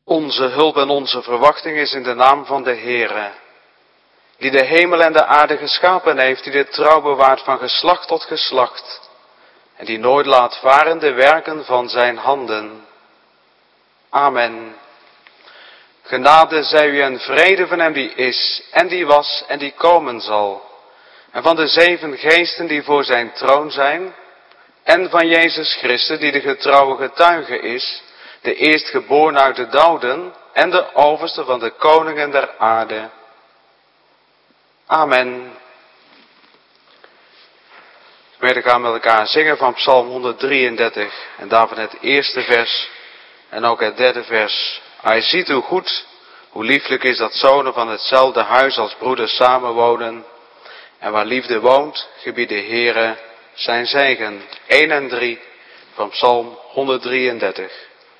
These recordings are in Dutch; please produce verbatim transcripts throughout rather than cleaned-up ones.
Onze hulp en onze verwachting is in de naam van de Heere, die de hemel en de aarde geschapen heeft, die de trouw bewaart van geslacht tot geslacht, en die nooit laat varen de werken van zijn handen. Amen. Genade zij u en vrede van hem die is, en die was, en die komen zal, en van de zeven geesten die voor zijn troon zijn, en van Jezus Christus, die de getrouwe getuige is, de eerstgeboren uit de doden, en de overste van de koningen der aarde. Amen. We gaan met elkaar zingen van Psalm honderddrieëndertig, en daarvan het eerste vers, en ook het derde vers. Hij ziet hoe goed, hoe lieflijk is dat zonen van hetzelfde huis als broeders samenwonen. En waar liefde woont, gebiedt de Heere zijn zegen. één en drie van Psalm honderddrieëndertig.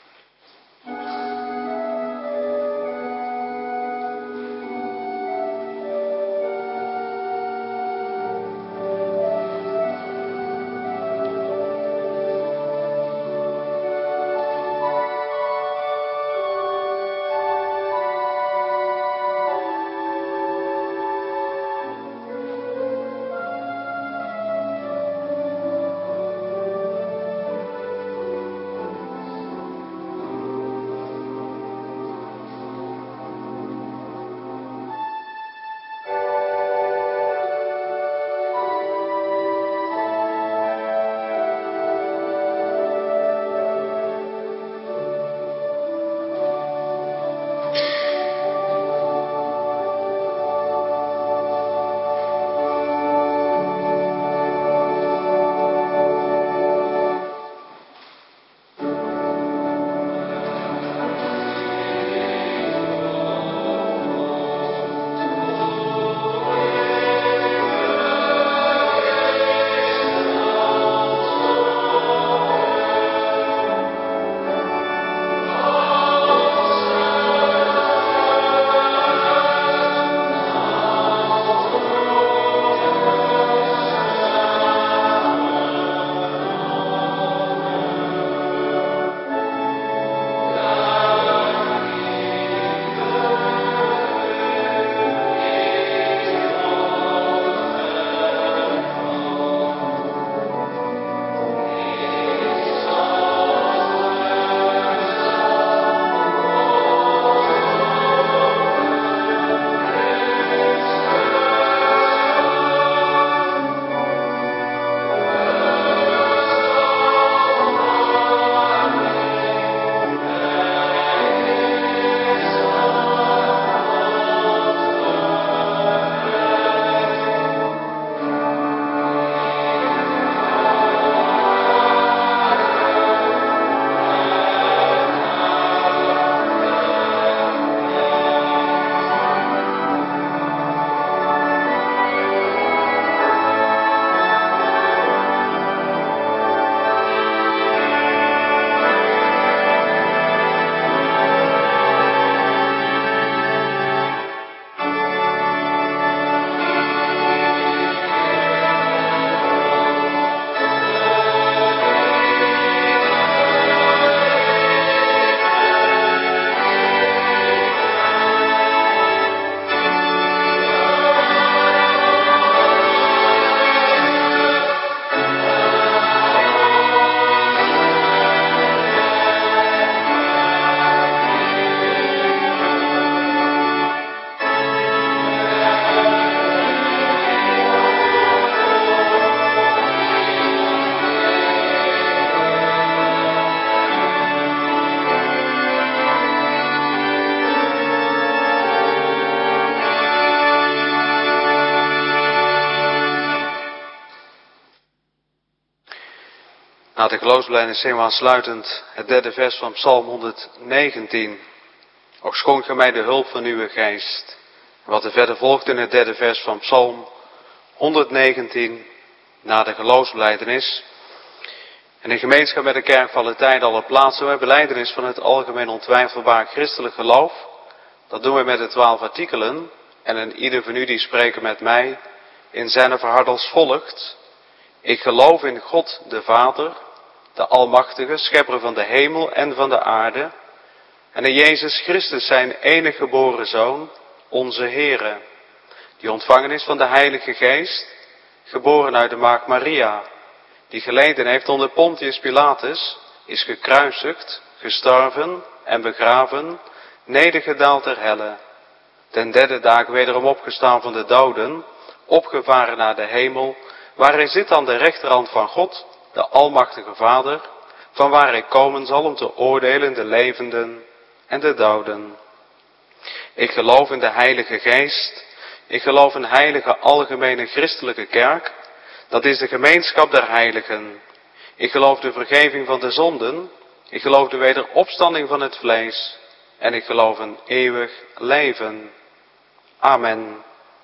Na de geloofsbelijdenis zingen we aansluitend het derde vers van Psalm honderdnegentien. Och schonk gij mij de hulp van uw geest. En wat er verder volgt in het derde vers van Psalm honderdnegentien, na de geloofsbelijdenis. En in gemeenschap met de kerk van de tijd alle plaatsen bij belijdenis van het algemeen ontwijfelbaar christelijk geloof. Dat doen we met de twaalf artikelen. En een ieder van u die spreken met mij in zijn verhard als volgt. Ik geloof in God de Vader, de Almachtige, schepper van de hemel en van de aarde. en in Jezus Christus, zijn enige geboren Zoon, onze Heere, die ontvangen is van de Heilige Geest, geboren uit de maagd Maria, die geleden heeft onder Pontius Pilatus, is gekruisigd, gestorven en begraven, nedergedaald ter helle, ten derde dag wederom opgestaan van de doden, opgevaren naar de hemel, waar hij zit aan de rechterhand van God, de Almachtige Vader, van waar hij komen zal om te oordelen de levenden en de doden. Ik geloof in de Heilige Geest, ik geloof in heilige algemene christelijke kerk, dat is de gemeenschap der heiligen. Ik geloof de vergeving van de zonden, ik geloof de wederopstanding van het vlees en ik geloof een eeuwig leven. Amen.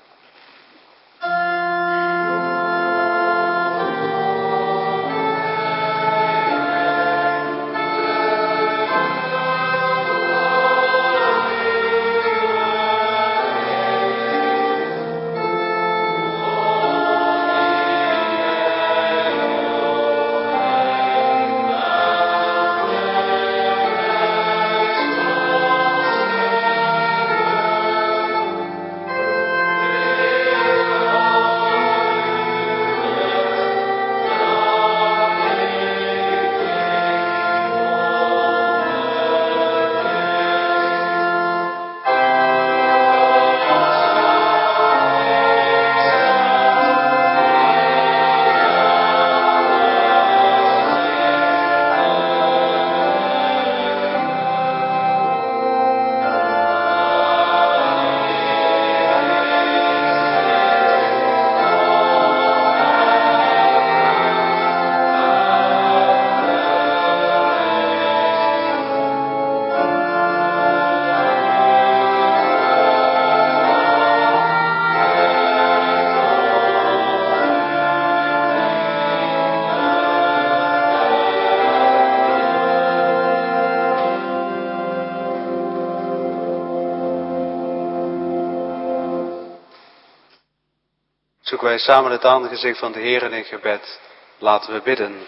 Zoeken wij samen het aangezicht van de Heer in gebed. Laten we bidden.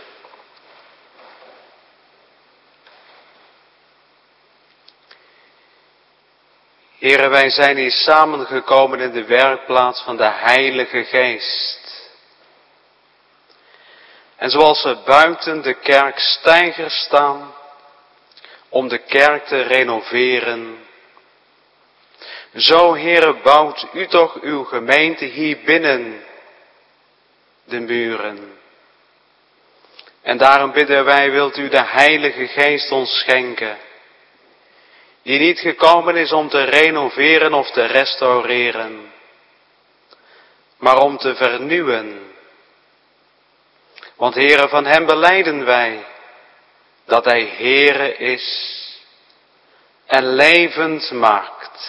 Heere, wij zijn hier samengekomen in de werkplaats van de Heilige Geest. En zoals er buiten de kerk steigers staan om de kerk te renoveren, zo, Heere, bouwt u toch uw gemeente hier binnen de muren. En daarom bidden wij, wilt u de Heilige Geest ons schenken, die niet gekomen is om te renoveren of te restaureren, maar om te vernieuwen. Want, Heere, van hem belijden wij dat hij Heere is en levend maakt.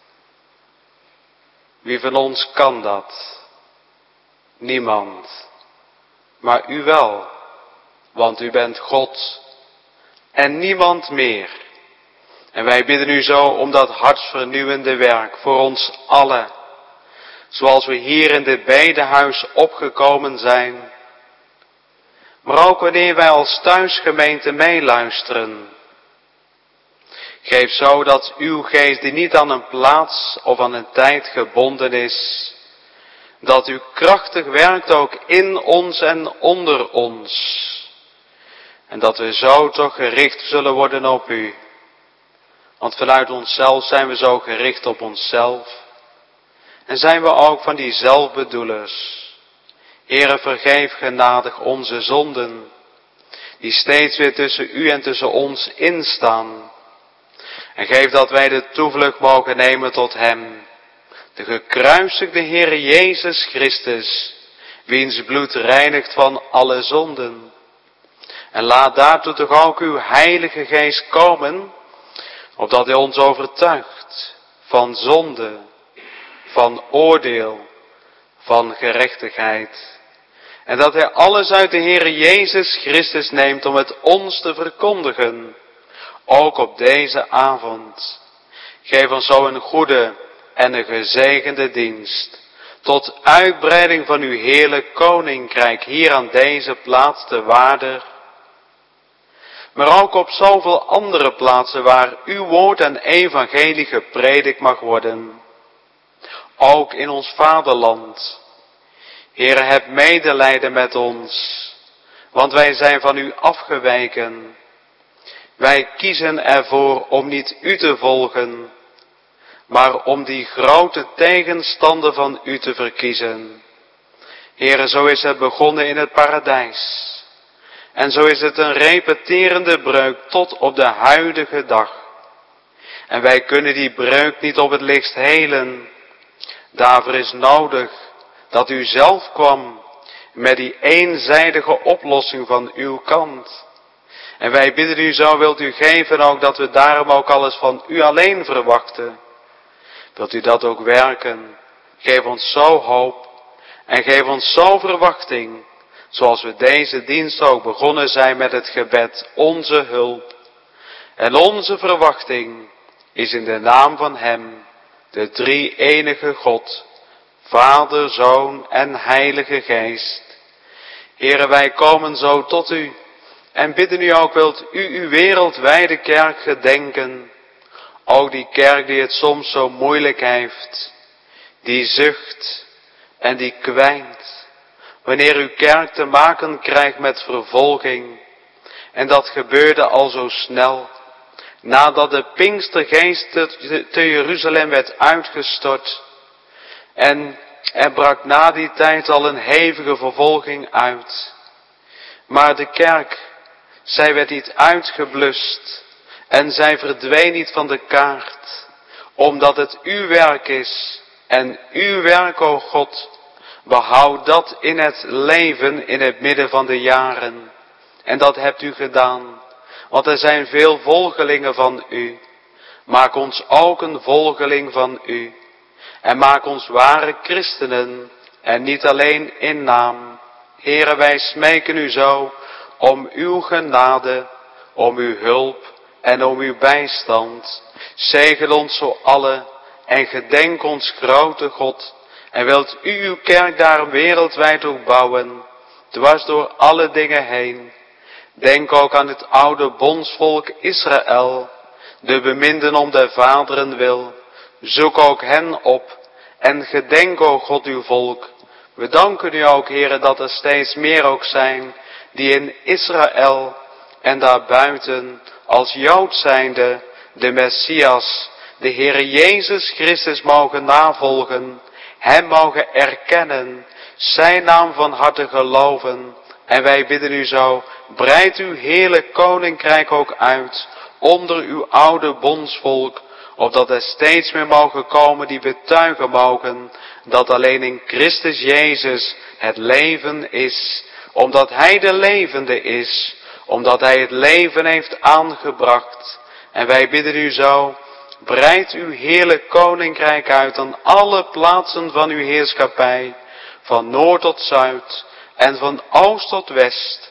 Wie van ons kan dat? Niemand. Maar u wel, want u bent God en niemand meer. En wij bidden u zo om dat hartsvernieuwende werk voor ons allen, zoals we hier in dit bedehuis opgekomen zijn, maar ook wanneer wij als thuisgemeente meeluisteren. Geef zo dat uw geest, die niet aan een plaats of aan een tijd gebonden is, dat u krachtig werkt ook in ons en onder ons. En dat we zo toch gericht zullen worden op u. Want vanuit onszelf zijn we zo gericht op onszelf. En zijn we ook van die zelfbedoelers. Heere, vergeef genadig onze zonden, die steeds weer tussen u en tussen ons instaan. En geef dat wij de toevlucht mogen nemen tot hem, de gekruisigde Heere Jezus Christus, wiens bloed reinigt van alle zonden. En laat daartoe toch ook uw Heilige Geest komen, opdat hij ons overtuigt van zonde, van oordeel, van gerechtigheid. En dat hij alles uit de Heere Jezus Christus neemt om het ons te verkondigen, ook op deze avond. Geef ons zo een goede en een gezegende dienst, tot uitbreiding van uw heerlijk koninkrijk hier aan deze plaats te Waarder. maar ook op zoveel andere plaatsen waar uw woord en evangelie gepredikt mag worden. Ook in ons vaderland. Heere, heb medelijden met ons, want wij zijn van u afgeweken. Wij kiezen ervoor om niet u te volgen, maar om die grote tegenstander van u te verkiezen. Heere, zo is het begonnen in het paradijs. En zo is het een repeterende breuk tot op de huidige dag. En wij kunnen die breuk niet op het lichtst helen. Daarvoor is nodig dat u zelf kwam met die eenzijdige oplossing van uw kant. En wij bidden u, zo wilt u geven ook dat we daarom ook alles van u alleen verwachten. Wilt u dat ook werken? Geef ons zo hoop en geef ons zo verwachting, zoals we deze dienst ook begonnen zijn met het gebed, onze hulp. En onze verwachting is in de naam van Hem, de drie-enige God, Vader, Zoon en Heilige Geest. Heere, wij komen zo tot u en bidden u ook, wilt u uw wereldwijde kerk gedenken. Ook die kerk die het soms zo moeilijk heeft, die zucht en die kwijnt, wanneer uw kerk te maken krijgt met vervolging. En dat gebeurde al zo snel, nadat de Pinkstergeest te, te Jeruzalem werd uitgestort. En er brak na die tijd al een hevige vervolging uit. Maar de kerk, zij werd niet uitgeblust en zij verdween niet van de kaart, omdat het uw werk is en uw werk, o God, behoud dat in het leven in het midden van de jaren. En dat hebt u gedaan, want er zijn veel volgelingen van u. Maak ons ook een volgeling van u. En maak ons ware christenen, en niet alleen in naam. Heere, wij smeken u zo om uw genade, om uw hulp en om uw bijstand. Zegel ons zo allen en gedenk ons grote God. En wilt u uw kerk daarom wereldwijd ook bouwen, dwars door alle dingen heen. Denk ook aan het oude bondsvolk Israël, de beminden om der vaderen wil. Zoek ook hen op en gedenk, o God, uw volk. We danken u ook, Heere, dat er steeds meer ook zijn die in Israël en daarbuiten als Jood zijnde de Messias, de Heere Jezus Christus mogen navolgen, Hem mogen erkennen, zijn naam van harte geloven. En wij bidden u zo, breid uw heerlijk koninkrijk ook uit onder uw oude bondsvolk, opdat er steeds meer mogen komen die betuigen mogen dat alleen in Christus Jezus het leven is, omdat Hij de levende is, omdat Hij het leven heeft aangebracht. En wij bidden u zo, breid uw heerlijk koninkrijk uit aan alle plaatsen van uw heerschappij, van noord tot zuid en van oost tot west,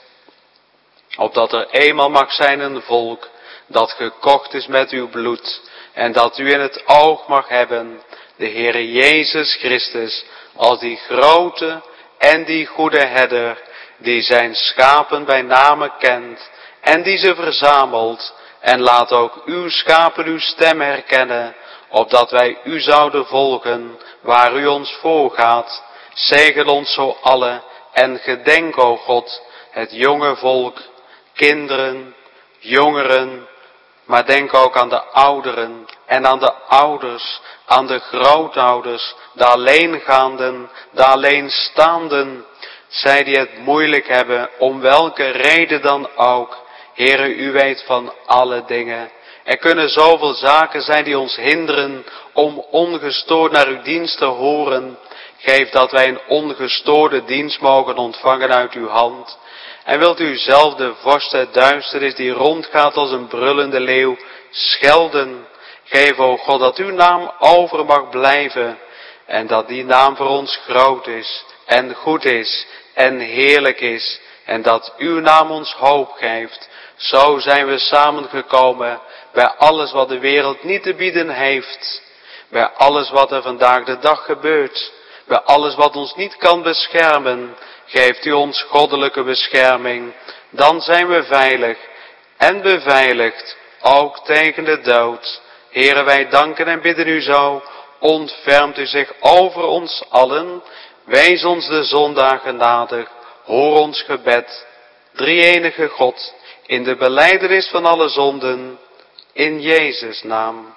opdat er eenmaal mag zijn een volk dat gekocht is met uw bloed, en dat u in het oog mag hebben de Heere Jezus Christus als die grote en die goede herder, die zijn schapen bij name kent en die ze verzamelt. En laat ook uw schapen uw stem herkennen, opdat wij u zouden volgen waar u ons voorgaat. Zegel ons zo allen en gedenk, o God, het jonge volk, kinderen, jongeren, maar denk ook aan de ouderen en aan de ouders, aan de grootouders, de alleengaanden, de alleenstaanden, zij die het moeilijk hebben, om welke reden dan ook. Heere, u weet van alle dingen. Er kunnen zoveel zaken zijn die ons hinderen om ongestoord naar uw dienst te horen. Geef dat wij een ongestoorde dienst mogen ontvangen uit uw hand. En wilt u zelf de vorst der duisternis die rondgaat als een brullende leeuw schelden. Geef, o God, dat uw naam over mag blijven. En dat die naam voor ons groot is en goed is en heerlijk is. En dat uw naam ons hoop geeft. Zo zijn we samengekomen bij alles wat de wereld niet te bieden heeft. Bij alles wat er vandaag de dag gebeurt. Bij alles wat ons niet kan beschermen. Geeft u ons goddelijke bescherming. Dan zijn we veilig. en beveiligt, ook tegen de dood. Heere, wij danken en bidden u zo, ontfermt u zich over ons allen, wees ons de zondaar genadig, hoor ons gebed, drie-enige God, in de belijdenis van alle zonden, in Jezus' naam.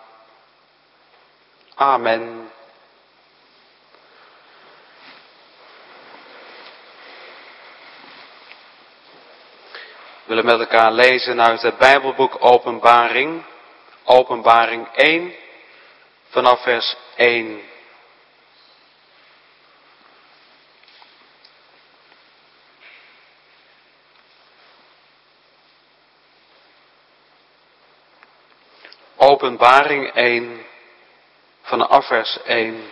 Amen. We willen met elkaar lezen uit het Bijbelboek Openbaring, Openbaring één, vanaf vers één. Openbaring één, vanaf vers één.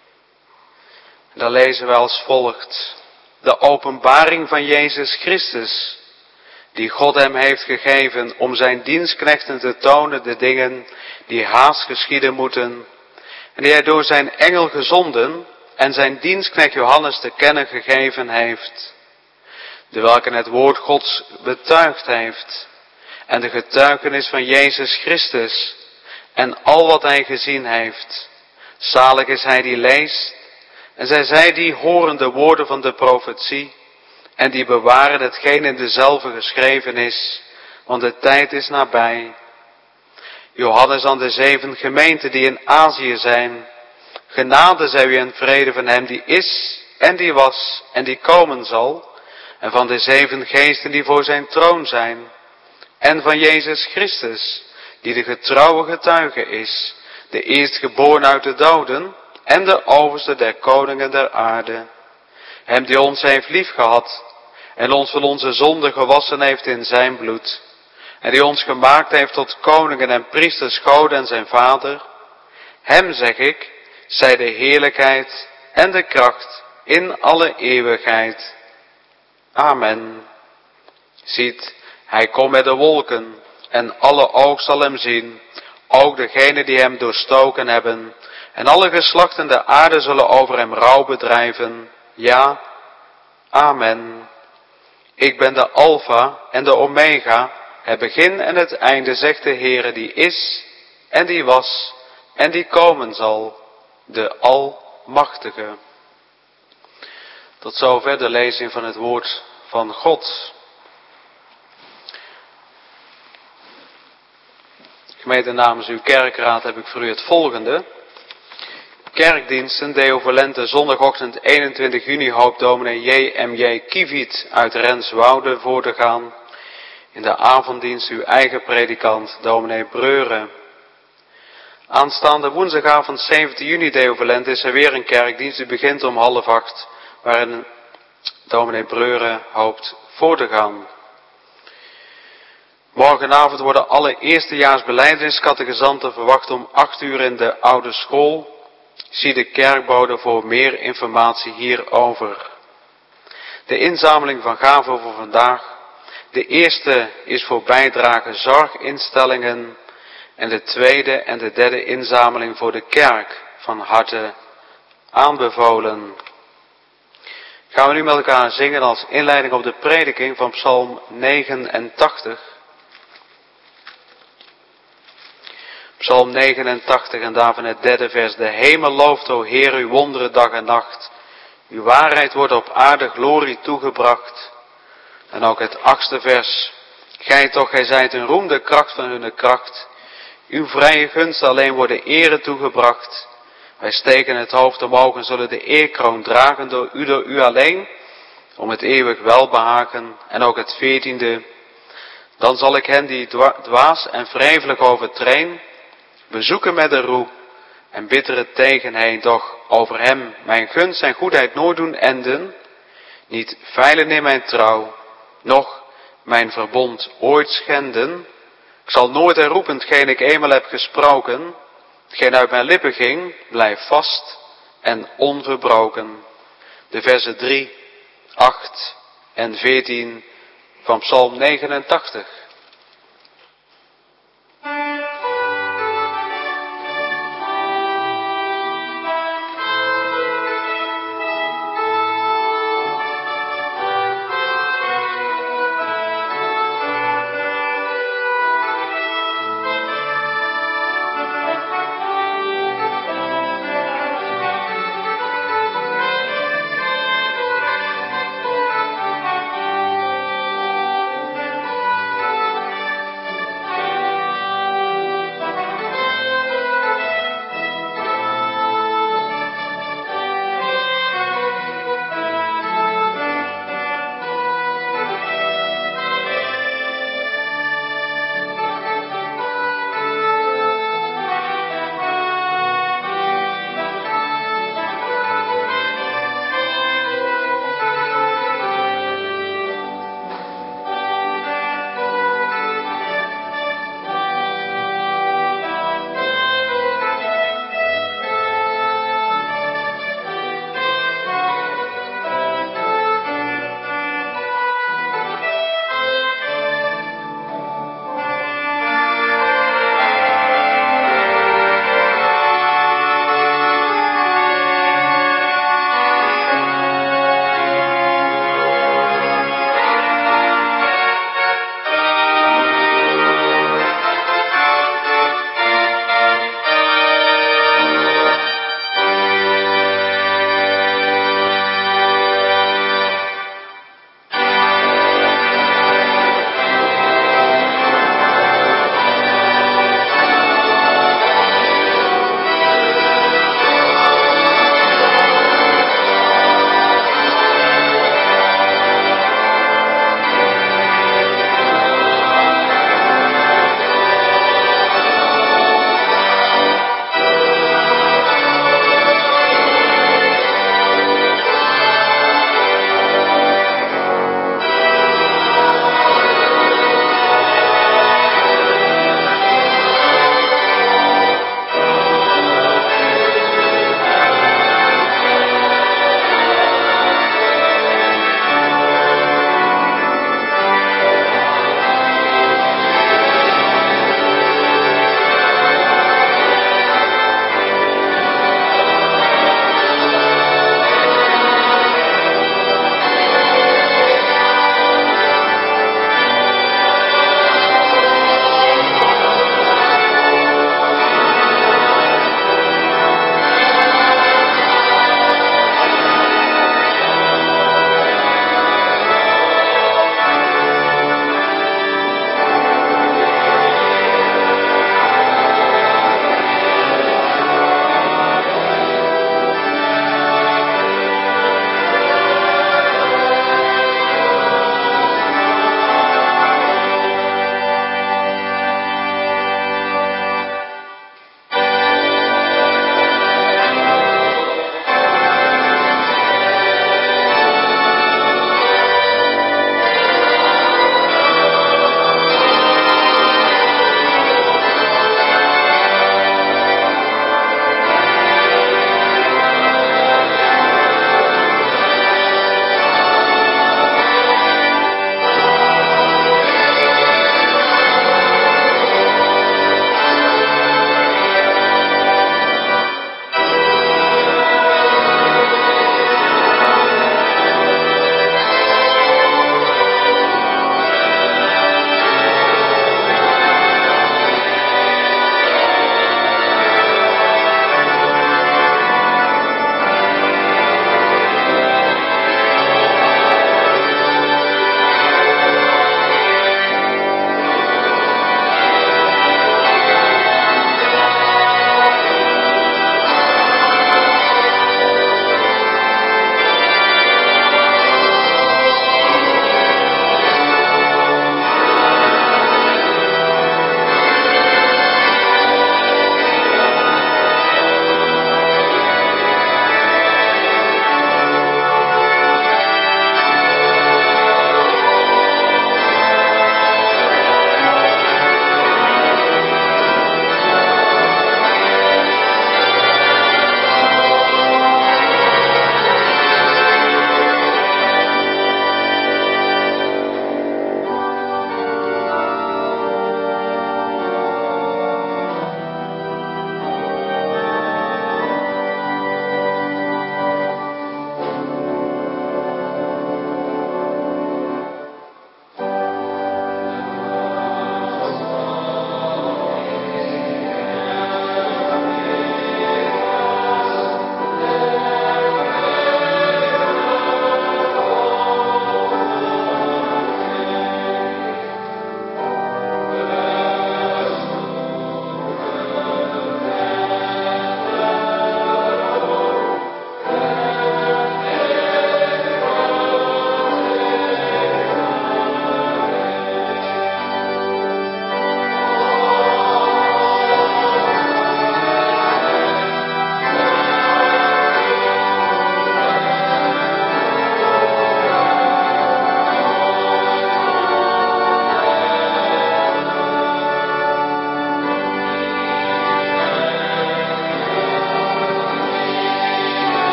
Daar lezen we als volgt. De openbaring van Jezus Christus, die God hem heeft gegeven om zijn dienstknechten te tonen de dingen die haast geschieden moeten, en die hij door zijn engel gezonden en zijn dienstknecht Johannes te kennen gegeven heeft, de welke het woord Gods betuigd heeft, en de getuigenis van Jezus Christus, en al wat hij gezien heeft. Zalig is hij die leest, en zij zij die horen de woorden van de profetie, en die bewaren hetgeen in dezelve geschreven is, want de tijd is nabij. Johannes aan de zeven gemeenten die in Azië zijn, genade zij u en vrede van hem die is, en die was, en die komen zal, en van de zeven geesten die voor zijn troon zijn, en van Jezus Christus, die de getrouwe getuige is, de eerstgeboren uit de doden, en de overste der koningen der aarde. Hem die ons heeft liefgehad, en ons van onze zonde gewassen heeft in zijn bloed, en die ons gemaakt heeft tot koningen en priesters, God en zijn Vader. Hem zeg ik, zij de heerlijkheid en de kracht in alle eeuwigheid. Amen. Ziet, hij komt met de wolken, en alle oog zal hem zien, ook degenen die hem doorstoken hebben, en alle geslachten der aarde zullen over hem rouw bedrijven. Ja, amen. Ik ben de Alpha en de Omega, het begin en het einde, zegt de Heere, die is en die was en die komen zal, de Almachtige. Tot zover de lezing van het woord van God. Gemeente, namens uw kerkraad heb ik voor u het volgende. Kerkdiensten, Deo Volente, zondagochtend eenentwintig juni hoopt dominee J M J Kieviet uit Renswoude voor te gaan. In de avonddienst uw eigen predikant, dominee Breuren. Aanstaande woensdagavond zeventien juni, Deo Volente, is er weer een kerkdienst. Die begint om half acht, waarin dominee Breuren hoopt voor te gaan. Morgenavond worden alle eerstejaars belijdeniscatechisanten verwacht om acht uur in de oude school. Zie de kerkbode voor meer informatie hierover. De inzameling van gaven voor vandaag. De eerste is voor bijdrage zorginstellingen. En de tweede en de derde inzameling voor de kerk. Van harte aanbevolen. Gaan we nu met elkaar zingen als inleiding op de prediking van Psalm negenentachtig. Psalm negenentachtig en daarvan het derde vers. De hemel looft, o Heer, uw wonderen dag en nacht. Uw waarheid wordt op aarde glorie toegebracht. En ook het achtste vers. Gij toch, gij zijt een roem de kracht van hun kracht. Uw vrije gunst alleen worden ere toegebracht. Wij steken het hoofd omhoog en zullen de eerkroon dragen door u, door u alleen. Om het eeuwig welbehagen. En ook het veertiende. Dan zal ik hen die dwaas en wrevelig overtreen, bezoeken met de roe en bittere tegenheen, doch over hem mijn gunst en goedheid nooit doen enden, niet veilen in mijn trouw, noch mijn verbond ooit schenden. Ik zal nooit herroepen hetgeen ik eenmaal heb gesproken, hetgeen uit mijn lippen ging, blijf vast en onverbroken. De versen drie, acht en veertien van Psalm negenentachtig.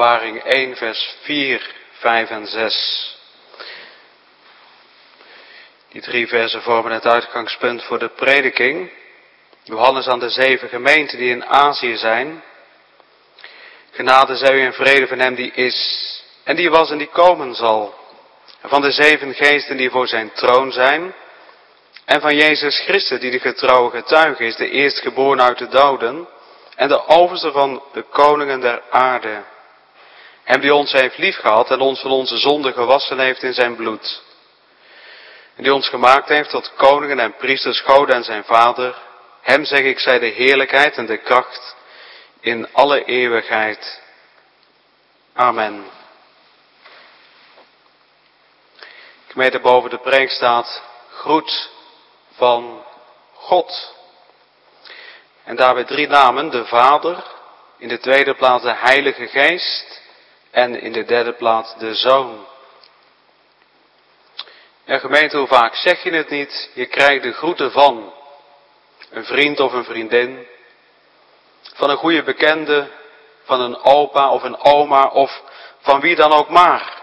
Openbaring één, vers vier, vijf en zes. Die drie versen vormen het uitgangspunt voor de prediking. Johannes aan de zeven gemeenten die in Azië zijn. Genade zij u en vrede van hem die is, en die was en die komen zal. En van de zeven geesten die voor zijn troon zijn. En van Jezus Christus die de getrouwe getuige is, de eerstgeboren uit de doden. En de overste van de koningen der aarde. Hem die ons heeft liefgehad en ons van onze zonden gewassen heeft in zijn bloed. En die ons gemaakt heeft tot koningen en priesters, God en zijn Vader. Hem zeg ik zij de heerlijkheid en de kracht in alle eeuwigheid. Amen. Gemeente, boven de preek staat groet van God. En daarbij drie namen, de Vader, in de tweede plaats de Heilige Geest en in de derde plaats de Zoon. Ja, gemeente, hoe vaak zeg je het niet? Je krijgt de groeten van een vriend of een vriendin, van een goede bekende, van een opa of een oma of van wie dan ook maar.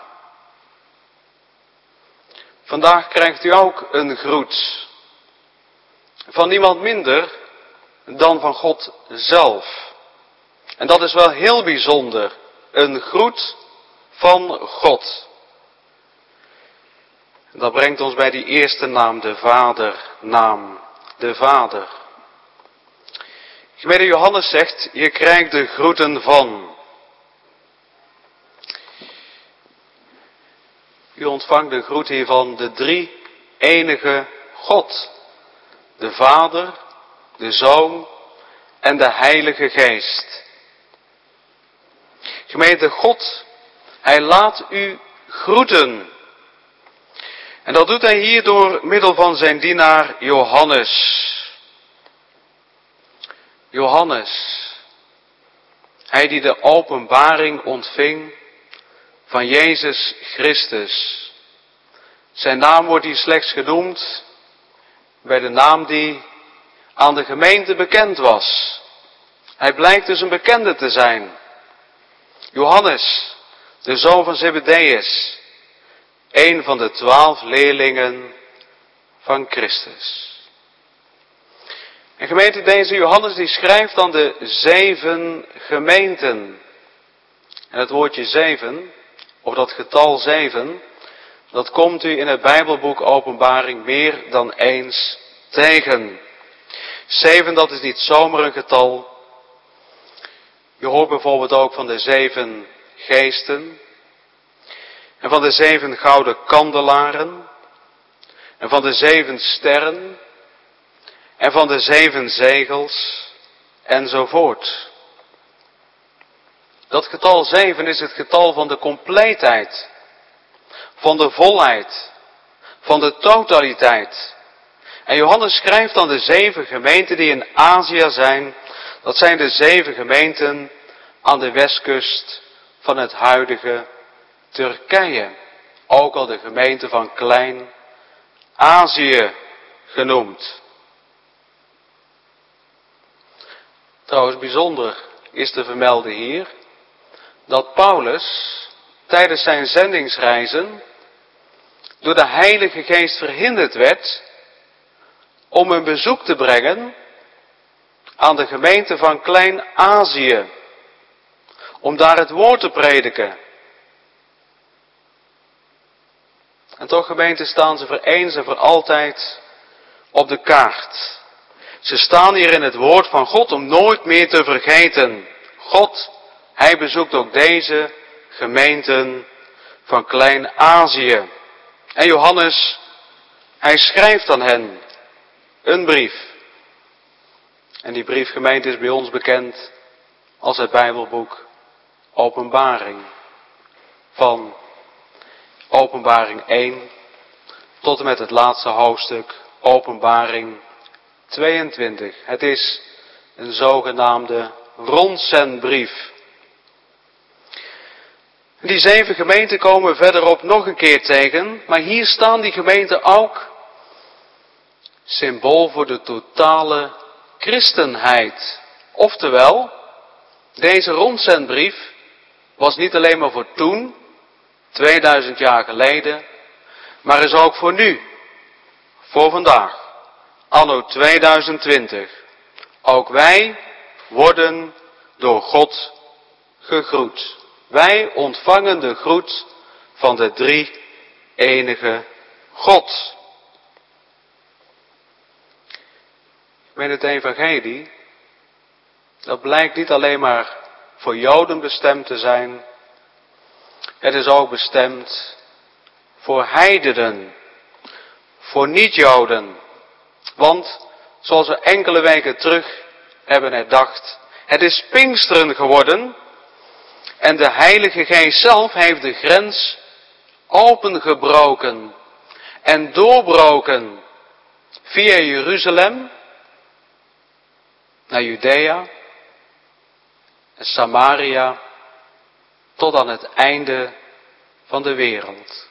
Vandaag krijgt u ook een groet van niemand minder dan van God zelf. En dat is wel heel bijzonder, een groet van God. Dat brengt ons bij die eerste naam, de Vadernaam, de Vader. Gemeente, Johannes zegt, je krijgt de groeten van. U ontvangt de groet hier van de drie enige God. De Vader, de Zoon en de Heilige Geest. Gemeente, God, hij laat u groeten. En dat doet hij hier door middel van zijn dienaar Johannes. Johannes, hij die de openbaring ontving van Jezus Christus. Zijn naam wordt hier slechts genoemd bij de naam die aan de gemeente bekend was. Hij blijkt dus een bekende te zijn. Johannes, de zoon van Zebedeus, een van de twaalf leerlingen van Christus. En gemeente, deze Johannes die schrijft aan de zeven gemeenten. En het woordje zeven, of dat getal zeven, dat komt u in het Bijbelboek Openbaring meer dan eens tegen. Zeven, dat is niet zomaar een getal. Je hoort bijvoorbeeld ook van de zeven geesten. En van de zeven gouden kandelaren. En van de zeven sterren. En van de zeven zegels. Enzovoort. Dat getal zeven is het getal van de compleetheid. Van de volheid. Van de totaliteit. En Johannes schrijft aan de zeven gemeenten die in Azië zijn. Dat zijn de zeven gemeenten aan de westkust van het huidige Turkije. Ook al de gemeente van Klein-Azië genoemd. Trouwens, bijzonder is te vermelden hier dat Paulus tijdens zijn zendingsreizen door de Heilige Geest verhinderd werd om een bezoek te brengen aan de gemeente van Klein-Azië, om daar het woord te prediken. En toch, gemeente, staan ze voor eens en voor altijd op de kaart. Ze staan hier in het woord van God om nooit meer te vergeten. God, hij bezoekt ook deze gemeenten van Klein-Azië. En Johannes, hij schrijft aan hen een brief. En die brief, gemeente, is bij ons bekend als het Bijbelboek Openbaring. Van Openbaring één tot en met het laatste hoofdstuk, Openbaring tweeëntwintig. Het is een zogenaamde rondzendbrief. Die zeven gemeenten komen we verderop nog een keer tegen, maar hier staan die gemeenten ook symbool voor de totale christenheid. Oftewel, deze rondzendbrief was niet alleen maar voor toen, tweeduizend jaar geleden, maar is ook voor nu, voor vandaag, anno tweeduizend twintig. Ook wij worden door God gegroet. Wij ontvangen de groet van de drie enige God. Met het evangelie, dat blijkt niet alleen maar voor Joden bestemd te zijn. Het is ook bestemd voor heidenen, voor niet-Joden. Want, zoals we enkele weken terug hebben herdacht, het is Pinksteren geworden en de Heilige Geest zelf heeft de grens opengebroken en doorbroken via Jeruzalem naar Judea en Samaria tot aan het einde van de wereld.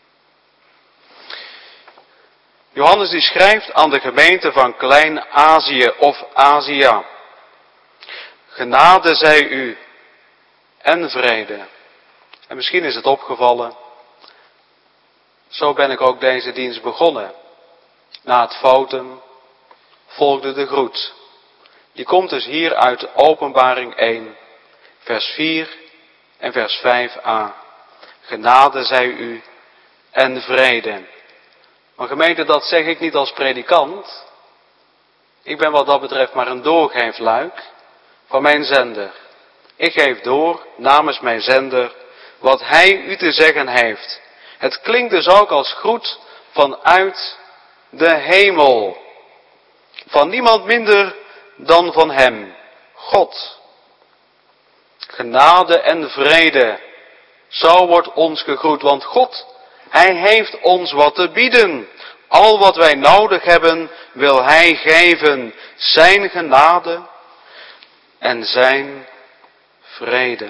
Johannes die schrijft aan de gemeente van Klein-Azië of Azië. Genade zij u en vrede. En misschien is het opgevallen, zo ben ik ook deze dienst begonnen. Na het fotum volgde de groet. Die komt dus hier uit Openbaring één, vers vier en vers vijf a. Genade zij u en vrede. Maar gemeente, dat zeg ik niet als predikant. Ik ben wat dat betreft maar een doorgeefluik van mijn zender. Ik geef door namens mijn zender wat hij u te zeggen heeft. Het klinkt dus ook als groet vanuit de hemel. Van niemand minder dan van hem, God. Genade en vrede, zo wordt ons gegroet, want God, hij heeft ons wat te bieden. Al wat wij nodig hebben, wil hij geven. Zijn genade en zijn vrede.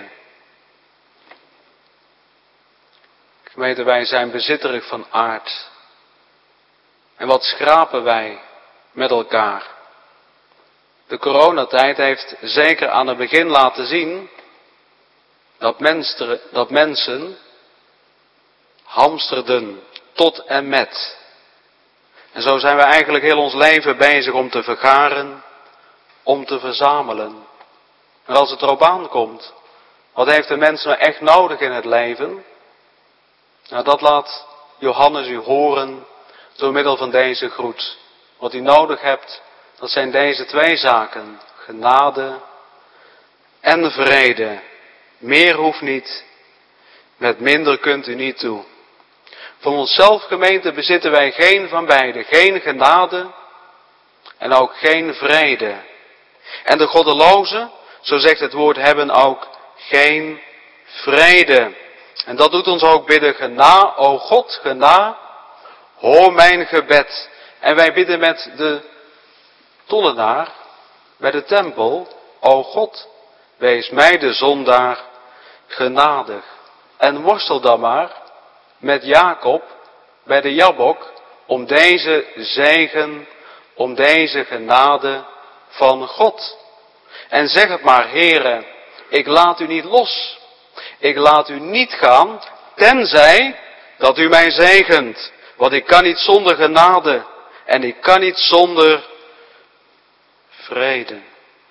Gemeente, wij zijn bezitterig van aard. En wat schrapen wij met elkaar? De coronatijd heeft zeker aan het begin laten zien dat, mensen, dat mensen hamsterden tot en met. En zo zijn we eigenlijk heel ons leven bezig om te vergaren, om te verzamelen. En als het erop aankomt, wat heeft de mens nou echt nodig in het leven? Nou, dat laat Johannes u horen door middel van deze groet. Wat u nodig hebt, dat zijn deze twee zaken. Genade en vrede. Meer hoeft niet, met minder kunt u niet toe. Van onszelf, gemeente, bezitten wij geen van beide. Geen genade en ook geen vrede. En de goddelozen, zo zegt het woord, hebben ook geen vrede. En dat doet ons ook bidden, gena, o God, gena, hoor mijn gebed. En wij bidden met de tollenaar bij de tempel, o God, wees mij de zondaar genadig. En worstel dan maar met Jacob bij de Jabbok om deze zegen, om deze genade van God. En zeg het maar, Heere, ik laat u niet los. Ik laat u niet gaan, tenzij dat u mij zegent. Want ik kan niet zonder genade en ik kan niet zonder vrede.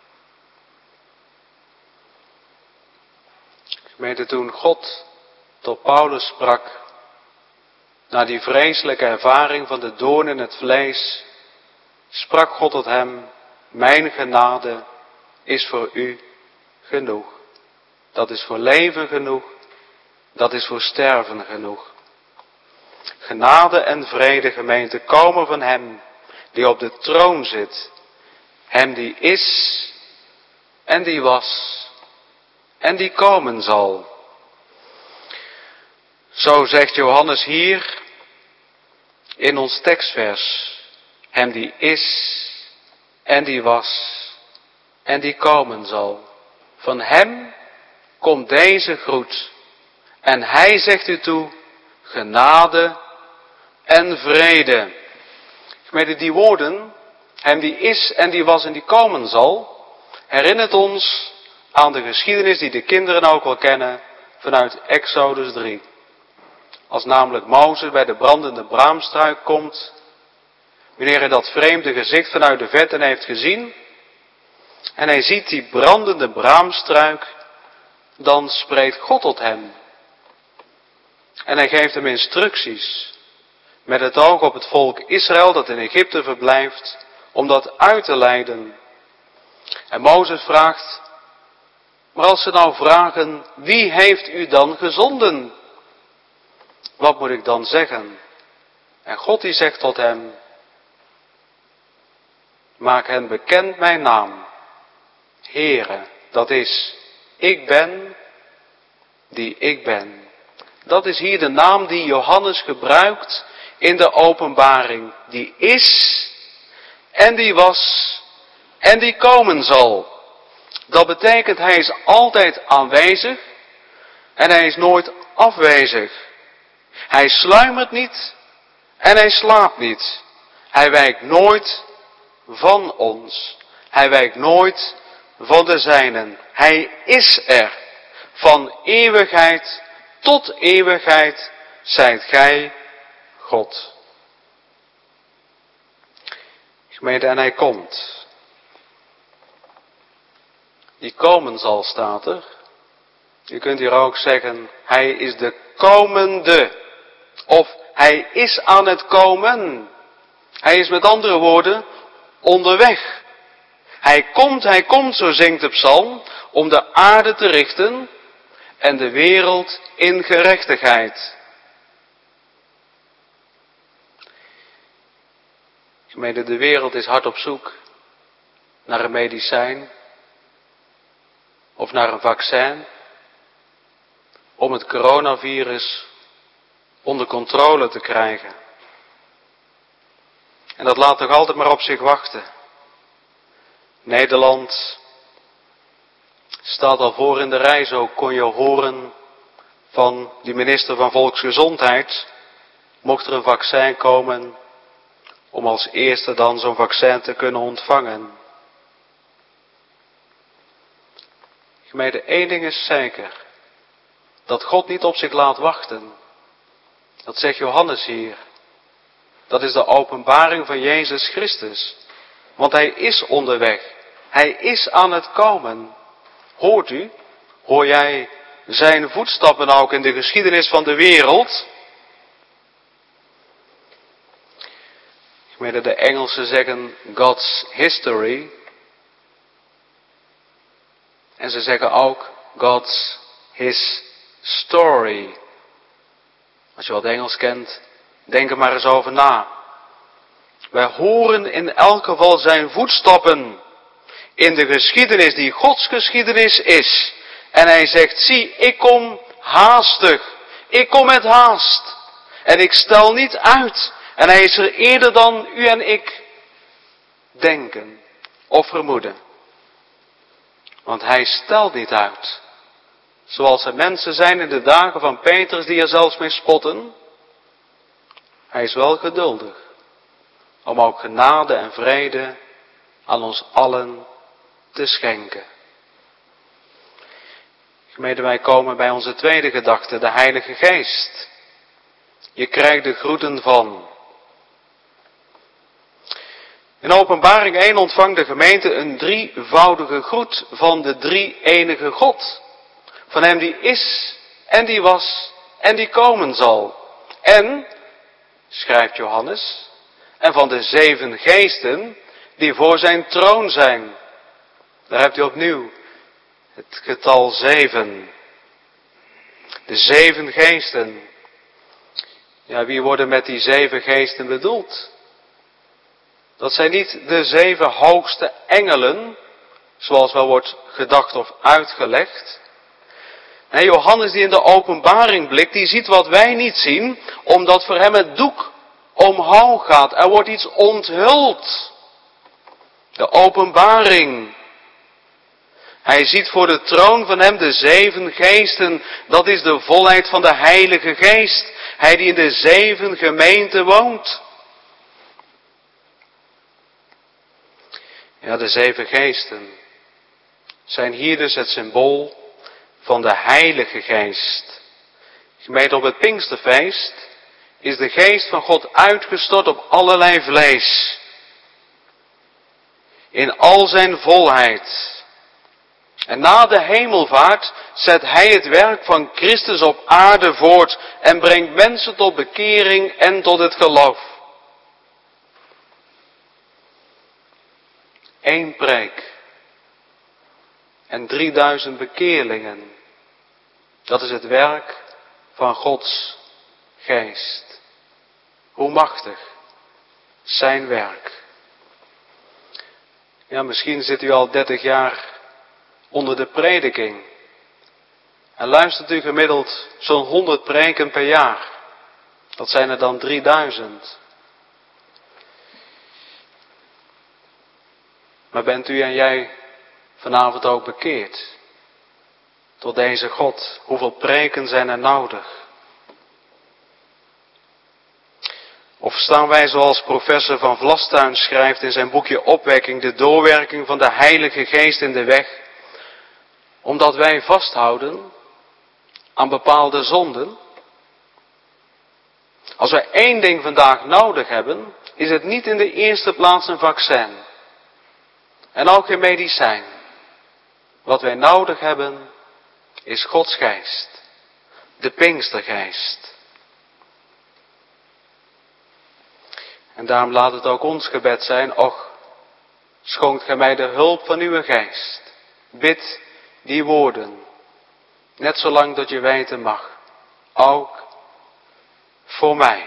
Gemeente, toen God tot Paulus sprak, na die vreselijke ervaring van de doorn in het vlees, sprak God tot hem, mijn genade is voor u genoeg. Dat is voor leven genoeg, dat is voor sterven genoeg. Genade en vrede, gemeente, komen van hem die op de troon zit. Hem die is en die was en die komen zal. Zo zegt Johannes hier in ons tekstvers. Hem die is en die was en die komen zal. Van hem komt deze groet. En hij zegt u toe, genade en vrede. Gemeente, die woorden, hem die is en die was en die komen zal, herinnert ons aan de geschiedenis die de kinderen ook wel kennen vanuit Exodus drie. Als namelijk Mozes bij de brandende braamstruik komt, wanneer hij dat vreemde gezicht vanuit de verte heeft gezien, en hij ziet die brandende braamstruik, dan spreekt God tot hem. En hij geeft hem instructies, met het oog op het volk Israël dat in Egypte verblijft, om dat uit te leiden. En Mozes vraagt, maar als ze nou vragen, wie heeft u dan gezonden? Wat moet ik dan zeggen? En God die zegt tot hem, maak hen bekend mijn naam, Heere, dat is, ik ben die ik ben. Dat is hier de naam die Johannes gebruikt in de openbaring. Die is en die was en die komen zal. Dat betekent hij is altijd aanwezig en hij is nooit afwezig. Hij sluimert niet en hij slaapt niet. Hij wijkt nooit van ons. Hij wijkt nooit van de zijnen. Hij is er. Van eeuwigheid tot eeuwigheid zijt gij God. Gemeente, en hij komt. Die komen zal, staat er. Je kunt hier ook zeggen, hij is de komende. Of hij is aan het komen. Hij is met andere woorden onderweg. Hij komt, hij komt, zo zingt de psalm, om de aarde te richten en de wereld in gerechtigheid. Gemeente, de wereld is hard op zoek naar een medicijn of naar een vaccin om het coronavirus onder controle te krijgen. En dat laat toch altijd maar op zich wachten. Nederland staat al voor in de rij, zo kon je horen van die minister van Volksgezondheid. Mocht er een vaccin komen, om als eerste dan zo'n vaccin te kunnen ontvangen. Gemeente, één ding is zeker. Dat God niet op zich laat wachten. Dat zegt Johannes hier. Dat is de openbaring van Jezus Christus. Want hij is onderweg. Hij is aan het komen. Hoort u? Hoor jij zijn voetstappen ook in de geschiedenis van de wereld? Gemeente, de Engelsen zeggen God's history. En ze zeggen ook God's his story. Als je wat Engels kent, denk er maar eens over na. Wij horen in elk geval zijn voetstappen in de geschiedenis die Gods geschiedenis is. En hij zegt, zie, ik kom haastig. Ik kom met haast. En ik stel niet uit. En hij is er eerder dan u en ik denken of vermoeden. Want hij stelt niet uit. Zoals er mensen zijn in de dagen van Petrus die er zelfs mee spotten. Hij is wel geduldig. Om ook genade en vrede aan ons allen te schenken. Gemeente, wij komen bij onze tweede gedachte, de Heilige Geest. Je krijgt de groeten van. In Openbaring één ontvangt de gemeente een drievoudige groet van de drie-enige God. Van hem die is en die was en die komen zal. En, schrijft Johannes, en van de zeven geesten die voor zijn troon zijn. Daar hebt u opnieuw het getal zeven. De zeven geesten. Ja, wie worden met die zeven geesten bedoeld? Dat zijn niet de zeven hoogste engelen, zoals wel wordt gedacht of uitgelegd. Nee, Johannes die in de openbaring blikt, die ziet wat wij niet zien, omdat voor hem het doek omhoog gaat. Er wordt iets onthuld. De openbaring. Hij ziet voor de troon van hem de zeven geesten. Dat is de volheid van de Heilige Geest. Hij die in de zeven gemeenten woont. Ja, de zeven geesten zijn hier dus het symbool van de Heilige Geest. Gemeente, op het Pinksterfeest is de Geest van God uitgestort op allerlei vlees. In al zijn volheid. En na de hemelvaart zet hij het werk van Christus op aarde voort en brengt mensen tot bekering en tot het geloof. Eén preek en drieduizend bekeerlingen. Dat is het werk van Gods Geest. Hoe machtig zijn werk. Ja, misschien zit u al dertig jaar onder de prediking. En luistert u gemiddeld zo'n honderd preken per jaar. Dat zijn er dan drieduizend. Maar bent u en jij vanavond ook bekeerd? Tot deze God. Hoeveel preken zijn er nodig? Of staan wij, zoals professor Van Vlastuin schrijft in zijn boekje Opwekking, de doorwerking van de Heilige Geest in de weg, omdat wij vasthouden aan bepaalde zonden? Als wij één ding vandaag nodig hebben, is het niet in de eerste plaats een vaccin. En ook geen medicijn. Wat wij nodig hebben, is Gods Geest. De Pinkstergeest. En daarom laat het ook ons gebed zijn, och, schonkt gij mij de hulp van uw Geest. Bid die woorden, net zolang dat je weten mag, ook voor mij.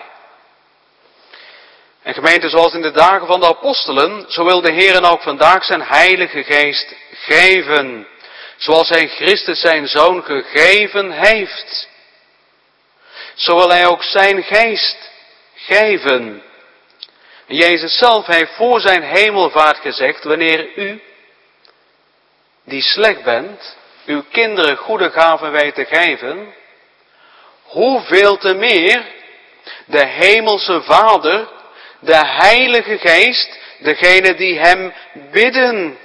En gemeente, zoals in de dagen van de apostelen, zo wil de Heer ook vandaag zijn Heilige Geest geven. Zoals hij Christus zijn Zoon gegeven heeft. Zo wil hij ook zijn Geest geven. En Jezus zelf heeft voor zijn hemelvaart gezegd, wanneer u, die slecht bent, uw kinderen goede gaven weet te geven, hoeveel te meer de hemelse Vader, de Heilige Geest, degene die hem bidden.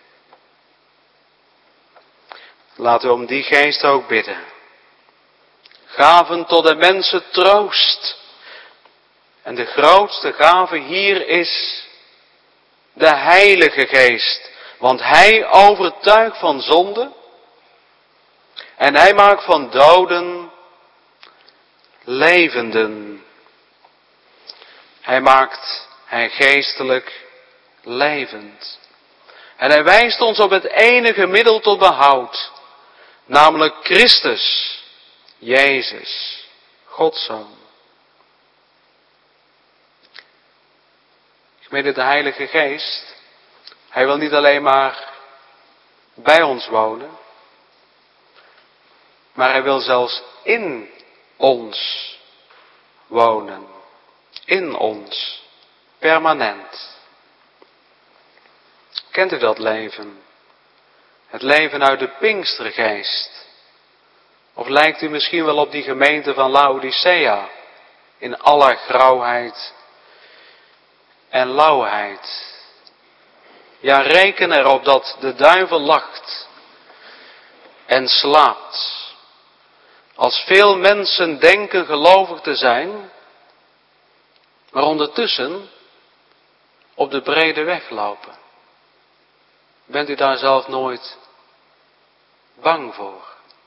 Laten we om die Geest ook bidden. Gaven tot de mensen troost. En de grootste gave hier is de Heilige Geest. Want hij overtuigt van zonde. En hij maakt van doden levenden. Hij maakt hij geestelijk levend. En hij wijst ons op het enige middel tot behoud. Namelijk Christus, Jezus, Gods Zoon. Gemeente, de Heilige Geest, hij wil niet alleen maar bij ons wonen, maar hij wil zelfs in ons wonen. In ons, permanent. Kent u dat leven? Het leven uit de Pinkstergeest. Of lijkt u misschien wel op die gemeente van Laodicea, in alle grauwheid en lauwheid. Ja, reken erop dat de duivel lacht en slaapt. Als veel mensen denken gelovig te zijn, maar ondertussen op de brede weg lopen. Bent u daar zelf nooit bang voor?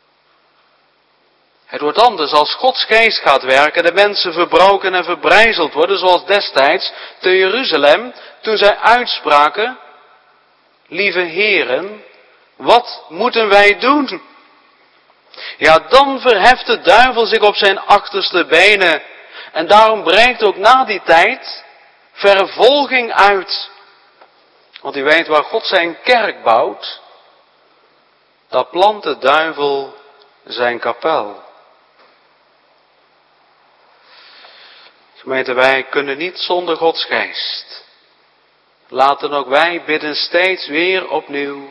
Het wordt anders als Gods Geest gaat werken, de mensen verbroken en verbrijzeld worden, zoals destijds te Jeruzalem, toen zij uitspraken, lieve heren, wat moeten wij doen? Ja, dan verheft de duivel zich op zijn achterste benen. En daarom breekt ook na die tijd vervolging uit. Want u weet, waar God zijn kerk bouwt, daar plant de duivel zijn kapel. Gemeente, wij kunnen niet zonder Gods Geest. Laten ook wij bidden steeds weer opnieuw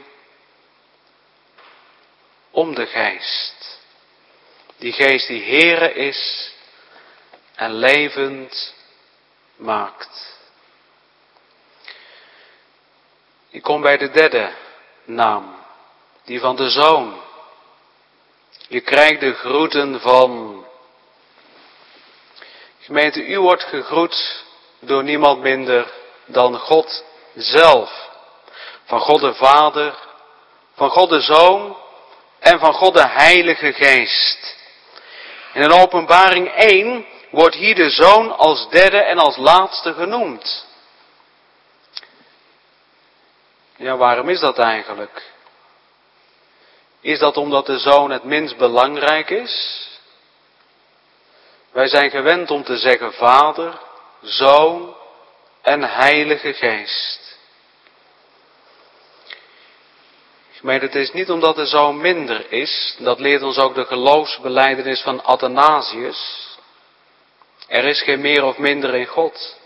om de Geest. Die Geest die Heere is en levend maakt. Ik kom bij de derde naam, die van de Zoon. Je krijgt de groeten van. Gemeente, u wordt gegroet door niemand minder dan God zelf. Van God de Vader, van God de Zoon en van God de Heilige Geest. En in Openbaring één wordt hier de Zoon als derde en als laatste genoemd. Ja, waarom is dat eigenlijk? Is dat omdat de Zoon het minst belangrijk is? Wij zijn gewend om te zeggen Vader, Zoon en Heilige Geest. Maar het is niet omdat de Zoon minder is, dat leert ons ook de geloofsbelijdenis van Athanasius. Er is geen meer of minder in God.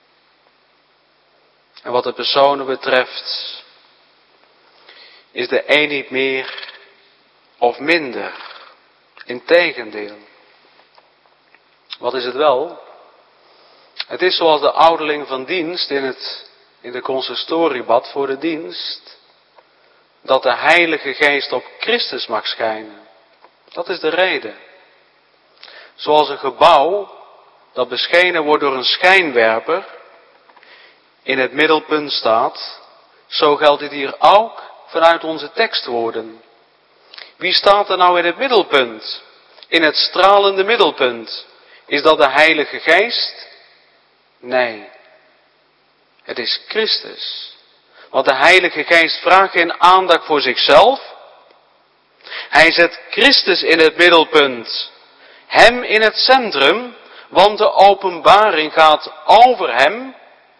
En wat de personen betreft, is de een niet meer of minder. Integendeel. Wat is het wel? Het is zoals de ouderling van dienst in, het, in de consistoriebad voor de dienst, dat de Heilige Geest op Christus mag schijnen. Dat is de reden. Zoals een gebouw dat beschenen wordt door een schijnwerper in het middelpunt staat, zo geldt dit hier ook vanuit onze tekstwoorden. Wie staat er nou in het middelpunt? In het stralende middelpunt. Is dat de Heilige Geest? Nee. Het is Christus. Want de Heilige Geest vraagt geen aandacht voor zichzelf. Hij zet Christus in het middelpunt. Hem in het centrum, want de openbaring gaat over hem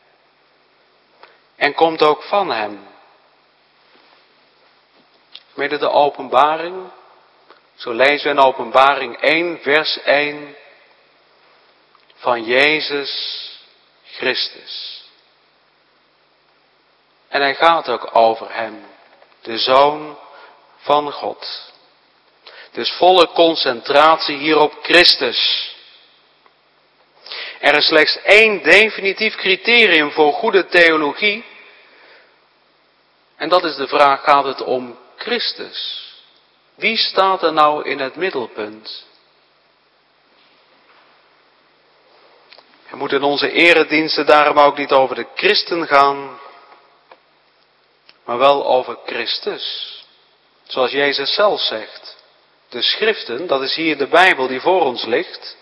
en komt ook van hem. Midden de openbaring, zo lezen we in Openbaring één, vers één, van Jezus Christus. En hij gaat ook over hem, de Zoon van God. Dus volle concentratie hier op Christus. Er is slechts één definitief criterium voor goede theologie. En dat is de vraag, gaat het om Christus? Wie staat er nou in het middelpunt? Er moet in onze erediensten daarom ook niet over de christen gaan, maar wel over Christus. Zoals Jezus zelf zegt. De schriften, dat is hier de Bijbel die voor ons ligt,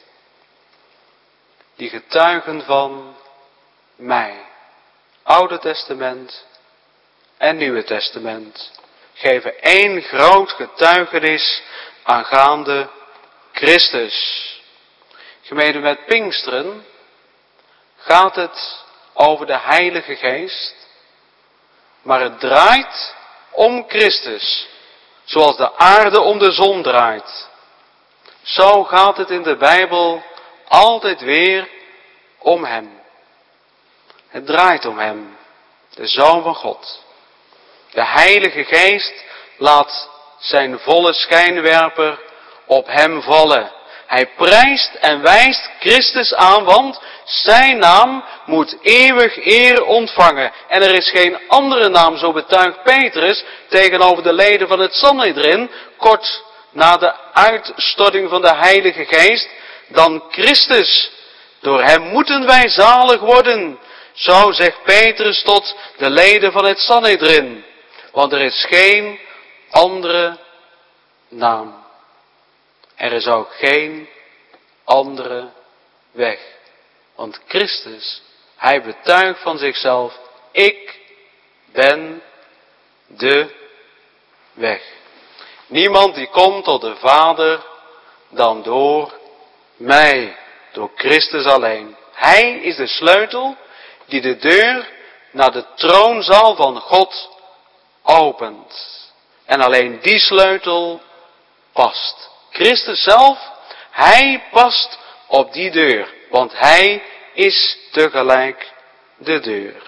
die getuigen van mij. Oude Testament en Nieuwe Testament geven één groot getuigenis aangaande Christus. Gemeente, met Pinksteren gaat het over de Heilige Geest, maar het draait om Christus, zoals de aarde om de zon draait. Zo gaat het in de Bijbel altijd weer om hem. Het draait om hem, de Zoon van God. De Heilige Geest laat zijn volle schijnwerper op hem vallen. Hij prijst en wijst Christus aan, want zijn naam moet eeuwig eer ontvangen. En er is geen andere naam, zo betuigt Petrus tegenover de leden van het Sanhedrin, kort na de uitstorting van de Heilige Geest, dan Christus. Door hem moeten wij zalig worden. Zo zegt Petrus tot de leden van het Sanhedrin. Want er is geen andere naam. Er is ook geen andere weg. Want Christus, hij betuigt van zichzelf, ik ben de weg. Niemand die komt tot de Vader dan door mij, door Christus alleen. Hij is de sleutel die de deur naar de troonzaal van God opent. En alleen die sleutel past. Christus zelf, hij past op die deur, want hij is tegelijk de deur.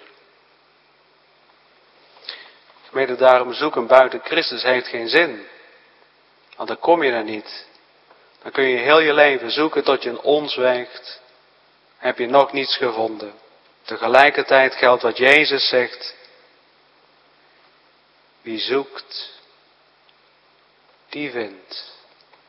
Gemeente, daarom zoeken buiten Christus heeft geen zin. Want dan kom je er niet. Dan kun je heel je leven zoeken tot je een ons weegt. Heb je nog niets gevonden. Tegelijkertijd geldt wat Jezus zegt. Wie zoekt, die vindt.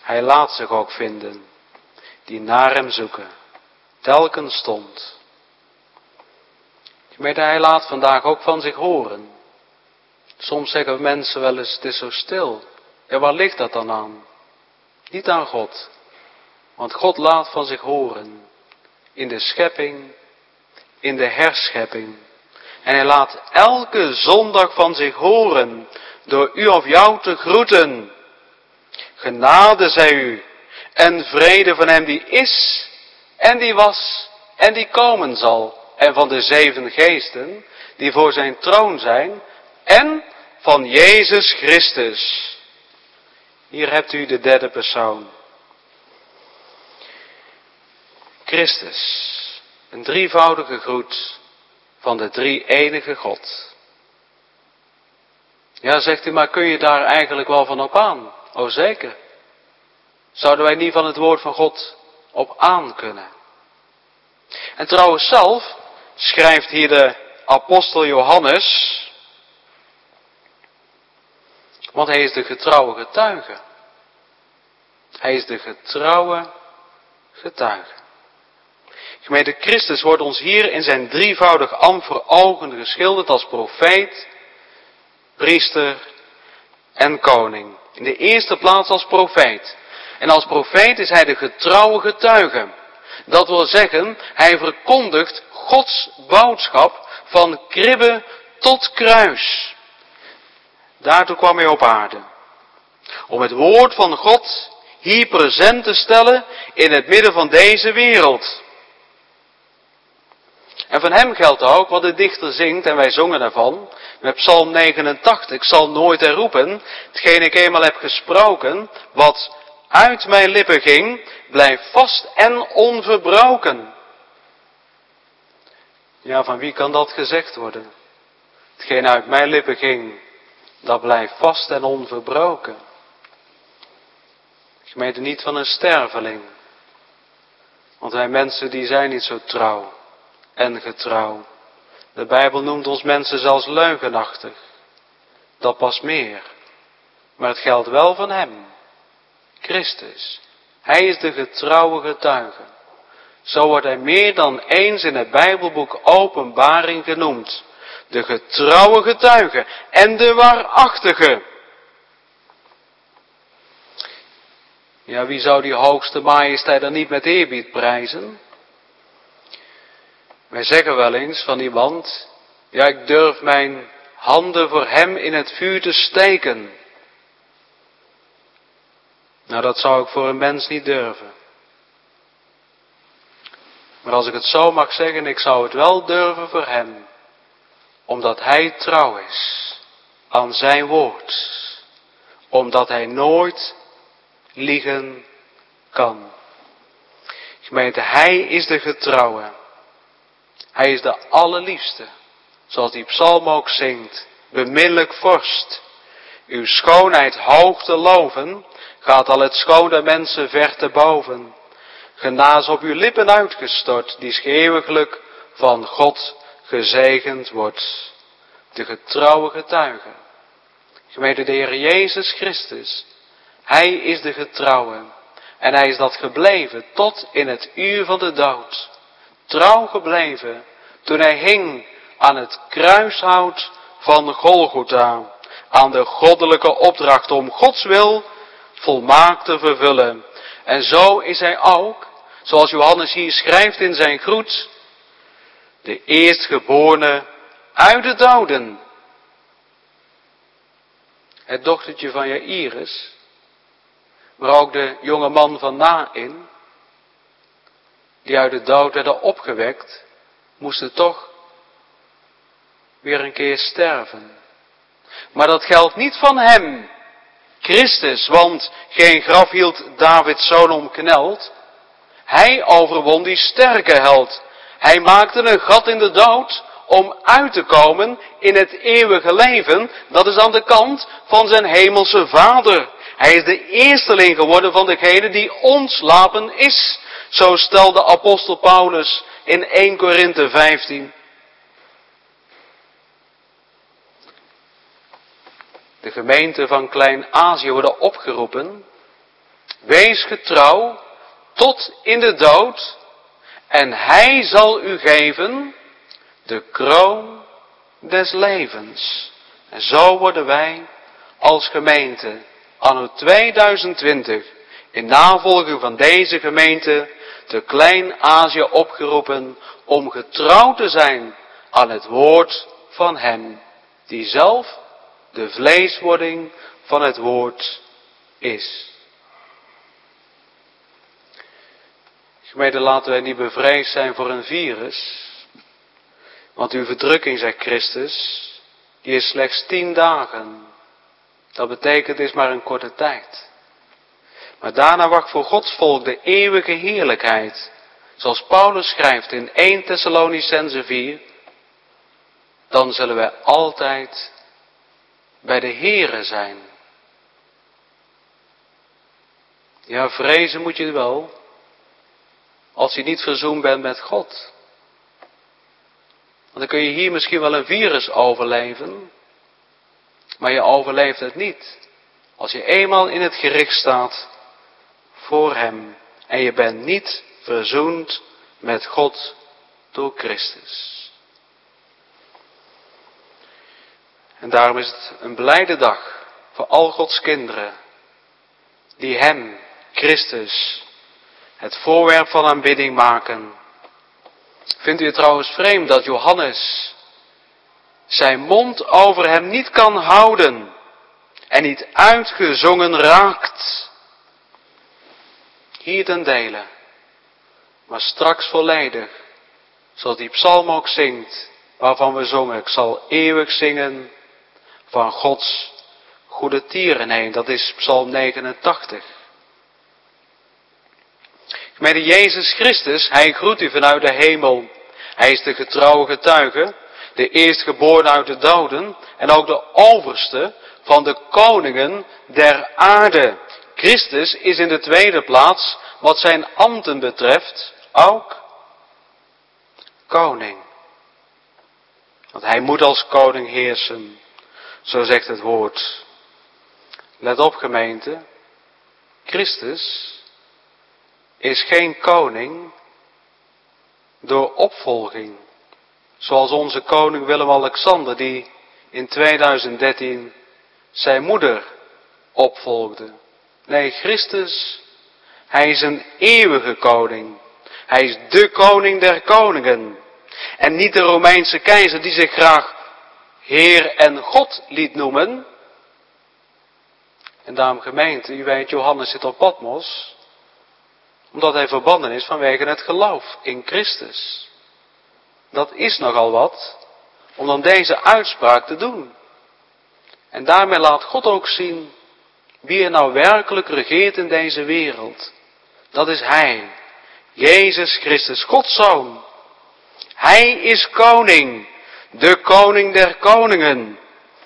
Hij laat zich ook vinden, die naar hem zoeken, telkens stond. Gemeente, hij laat vandaag ook van zich horen. Soms zeggen mensen wel eens, het is zo stil. En waar ligt dat dan aan? Niet aan God. Want God laat van zich horen. In de schepping, in de herschepping. En hij laat elke zondag van zich horen. Door u of jou te groeten. Genade zij u. En vrede van hem die is. En die was. En die komen zal. En van de zeven geesten. Die voor zijn troon zijn. En van Jezus Christus. Hier hebt u de derde persoon. Christus. Een drievoudige groet van de drie-enige God. Ja, zegt u, maar kun je daar eigenlijk wel van op aan? Oh, zeker. Zouden wij niet van het woord van God op aan kunnen? En trouwens zelf schrijft hier de apostel Johannes, want hij is de getrouwe getuige. Hij is de getrouwe getuige. Gemeente, Christus wordt ons hier in zijn drievoudig ambt voor ogen geschilderd als profeet, priester en koning. In de eerste plaats als profeet. En als profeet is hij de getrouwe getuige. Dat wil zeggen, hij verkondigt Gods boodschap van kribbe tot kruis. Daartoe kwam hij op aarde. Om het woord van God hier present te stellen in het midden van deze wereld. En van hem geldt ook wat de dichter zingt, en wij zongen daarvan, met Psalm negenentachtig. Ik zal nooit herroepen, hetgeen ik eenmaal heb gesproken, wat uit mijn lippen ging, blijft vast en onverbroken. Ja, van wie kan dat gezegd worden? Hetgeen uit mijn lippen ging, dat blijft vast en onverbroken. Gemeente, niet van een sterveling. Want wij mensen die zijn niet zo trouw en getrouw. De Bijbel noemt ons mensen zelfs leugenachtig. Dat past meer. Maar het geldt wel van hem. Christus. Hij is de getrouwe getuige. Zo wordt hij meer dan eens in het Bijbelboek Openbaring genoemd. De getrouwe getuige en de waarachtige. Ja, wie zou die hoogste majesteit dan niet met eerbied prijzen? Wij zeggen wel eens van iemand, ja, ik durf mijn handen voor hem in het vuur te steken. Nou, dat zou ik voor een mens niet durven. Maar als ik het zo mag zeggen, ik zou het wel durven voor hem. Omdat hij trouw is aan zijn woord. Omdat hij nooit liegen kan. Gemeente, hij is de getrouwe. Hij is de allerliefste. Zoals die psalm ook zingt. Beminnelijk vorst. Uw schoonheid hoog te loven. Gaat al het schoon der mensen ver te boven. Genaas op uw lippen uitgestort. Die eeuwiglijk van God gezegend wordt. De getrouwe getuige. Gemeente, de Heer Jezus Christus. Hij is de getrouwe. En hij is dat gebleven tot in het uur van de dood. Trouw gebleven toen hij hing aan het kruishout van Golgotha. Aan de goddelijke opdracht om Gods wil volmaakt te vervullen. En zo is hij ook, zoals Johannes hier schrijft in zijn groet, de eerstgeborene uit de doden. Het dochtertje van Jaïrus, maar ook de jonge man van Nain, die uit de dood werden opgewekt, moesten toch weer een keer sterven. Maar dat geldt niet van hem, Christus, want geen graf hield Davids zoon omkneld. Hij overwon die sterke held. Hij maakte een gat in de dood om uit te komen in het eeuwige leven. Dat is aan de kant van zijn hemelse Vader. Hij is de eersteling geworden van degene die ontslapen is. Zo stelde apostel Paulus in eerste Korinthe vijftien. De gemeenten van Klein-Azië worden opgeroepen Wees getrouw tot in de dood en hij zal u geven de kroon des levens. En zo worden wij als gemeente anno tweeduizend twintig in navolging van deze gemeente te Klein-Azië opgeroepen om getrouw te zijn aan het woord van hem, die zelf de vleeswording van het woord is. Gemeente, laten wij niet bevreesd zijn voor een virus, want uw verdrukking, zegt Christus, die is slechts tien dagen. Dat betekent, het is maar een korte tijd. Maar daarna wacht voor Gods volk de eeuwige heerlijkheid. Zoals Paulus schrijft in eerste Thessalonicenzen vier. Dan zullen wij altijd bij de Here zijn. Ja, vrezen moet je wel. Als je niet verzoend bent met God. Want dan kun je hier misschien wel een virus overleven. Maar je overleeft het niet. Als je eenmaal in het gericht staat voor hem. En je bent niet verzoend met God door Christus. En daarom is het een blijde dag voor al Gods kinderen. Die hem, Christus, het voorwerp van aanbidding maken. Vindt u het trouwens vreemd dat Johannes zijn mond over hem niet kan houden en niet uitgezongen raakt? Hier ten dele, maar straks volledig, zoals die psalm ook zingt, waarvan we zongen, ik zal eeuwig zingen van Gods goede tieren heen. Dat is psalm negenentachtig. Gemeente, Jezus Christus, hij groet u vanuit de hemel. Hij is de getrouwe getuige, de eerstgeboren uit de doden en ook de overste van de koningen der aarde. Christus is in de tweede plaats, wat zijn ambten betreft, ook koning. Want hij moet als koning heersen, zo zegt het woord. Let op, gemeente, Christus is geen koning door opvolging. Zoals onze koning Willem-Alexander, die in tweeduizend dertien zijn moeder opvolgde. Nee, Christus, hij is een eeuwige koning. Hij is de koning der koningen. En niet de Romeinse keizer die zich graag Heer en God liet noemen. En daarom, gemeente, u weet, Johannes zit op Patmos, omdat hij verbannen is vanwege het geloof in Christus. Dat is nogal wat, om dan deze uitspraak te doen. En daarmee laat God ook zien wie er nou werkelijk regeert in deze wereld. Dat is Hij, Jezus Christus, Gods Zoon. Hij is koning, de koning der koningen.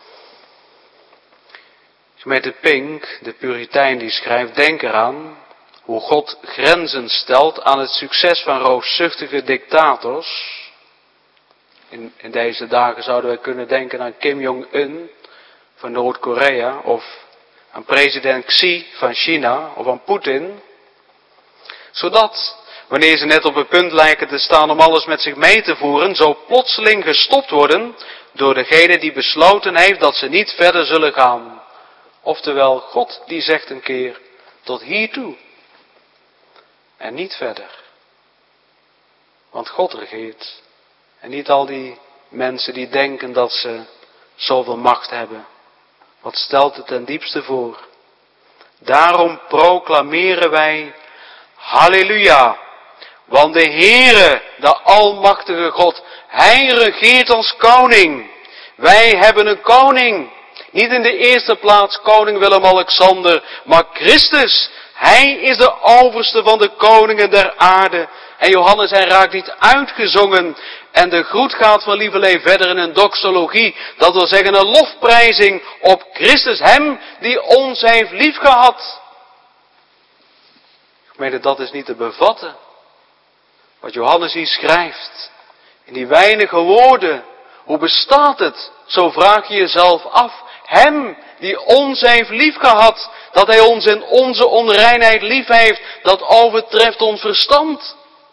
Gemeente Pink, de Puritijn, die schrijft, denk eraan hoe God grenzen stelt aan het succes van roofzuchtige dictators. In, in deze dagen zouden wij kunnen denken aan Kim Jong-un van Noord-Korea, of aan president Xi van China, of aan Poetin. Zodat, wanneer ze net op het punt lijken te staan om alles met zich mee te voeren, zo plotseling gestopt worden door degene die besloten heeft dat ze niet verder zullen gaan. Oftewel, God die zegt een keer, tot hiertoe. En niet verder. Want God regeert. En niet al die mensen die denken dat ze zoveel macht hebben. Wat stelt het ten diepste voor? Daarom proclameren wij, halleluja. Want de Heere, de almachtige God, Hij regeert als koning. Wij hebben een koning. Niet in de eerste plaats koning Willem-Alexander, maar Christus. Hij is de overste van de koningen der aarde. En Johannes, hij raakt niet uitgezongen. En de groet gaat van Lieverlee verder in een doxologie. Dat wil zeggen een lofprijzing op Christus, hem die ons heeft liefgehad. Gemeente, dat is niet te bevatten. Wat Johannes hier schrijft. In die weinige woorden. Hoe bestaat het? Zo vraag je jezelf af. Hem die ons heeft liefgehad. Dat hij ons in onze onreinheid lief heeft, dat overtreft ons verstand.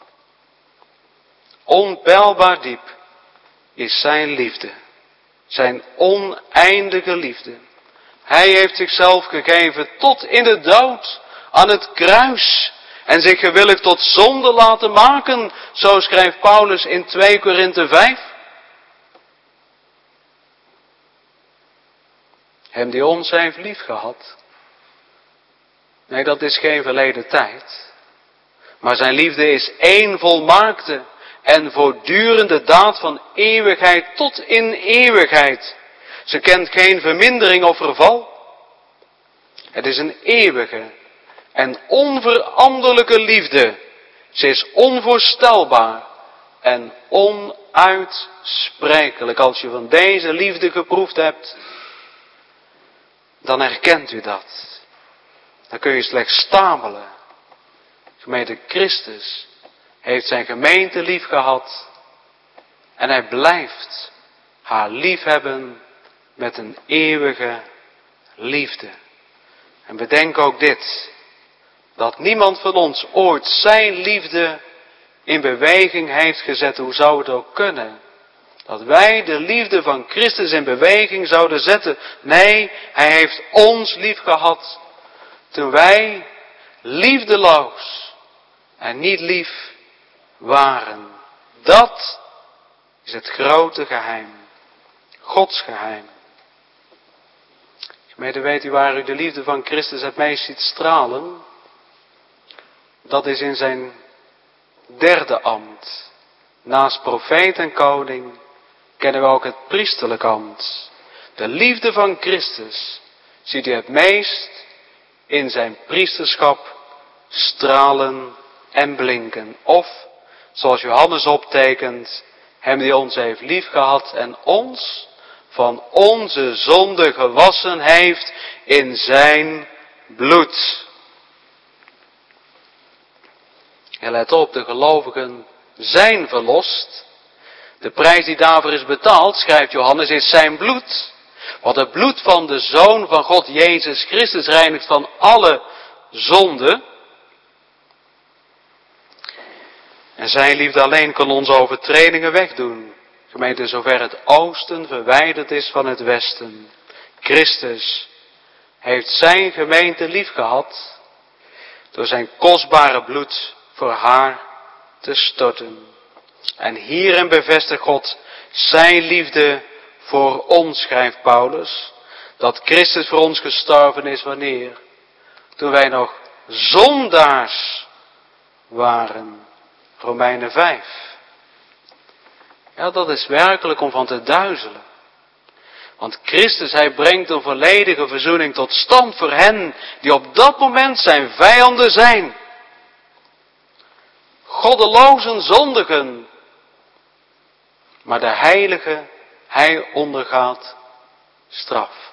Onpeilbaar diep is zijn liefde. Zijn oneindige liefde. Hij heeft zichzelf gegeven tot in de dood, aan het kruis. En zich gewillig tot zonde laten maken, zo schrijft Paulus in twee Korinthe vijf. Hem die ons heeft liefgehad. Nee, dat is geen verleden tijd. Maar zijn liefde is één volmaakte en voortdurende daad van eeuwigheid tot in eeuwigheid. Ze kent geen vermindering of verval. Het is een eeuwige en onveranderlijke liefde. Ze is onvoorstelbaar en onuitsprekelijk. Als je van deze liefde geproefd hebt, dan herkent u dat. Dan kun je slechts stamelen. Gemeente Christus heeft zijn gemeente lief gehad. En hij blijft haar lief hebben met een eeuwige liefde. En bedenk ook dit. Dat niemand van ons ooit zijn liefde in beweging heeft gezet. Hoe zou het ook kunnen? Dat wij de liefde van Christus in beweging zouden zetten. Nee, hij heeft ons lief gehad. Toen wij liefdeloos en niet lief waren. Dat is het grote geheim. Gods geheim. Gemeente, weet u waar u de liefde van Christus het meest ziet stralen? Dat is in zijn derde ambt. Naast profeet en koning kennen we ook het priesterlijk ambt. De liefde van Christus ziet u het meest in zijn priesterschap stralen en blinken. Of, zoals Johannes optekent, hem die ons heeft liefgehad en ons van onze zonde gewassen heeft in zijn bloed. En let op, de gelovigen zijn verlost. De prijs die daarvoor is betaald, schrijft Johannes, is zijn bloed. Want het bloed van de Zoon van God, Jezus Christus, reinigt van alle zonde. En zijn liefde alleen kan onze overtredingen wegdoen. Gemeente, zover het oosten verwijderd is van het westen. Christus heeft zijn gemeente lief gehad door zijn kostbare bloed voor haar te storten. En hierin bevestigt God zijn liefde voor ons, schrijft Paulus, dat Christus voor ons gestorven is wanneer? Toen wij nog zondaars waren. Romeinen vijf. Ja, dat is werkelijk om van te duizelen. Want Christus, hij brengt een volledige verzoening tot stand voor hen die op dat moment zijn vijanden zijn. Goddelozen zondigen. Maar de heilige, hij ondergaat straf.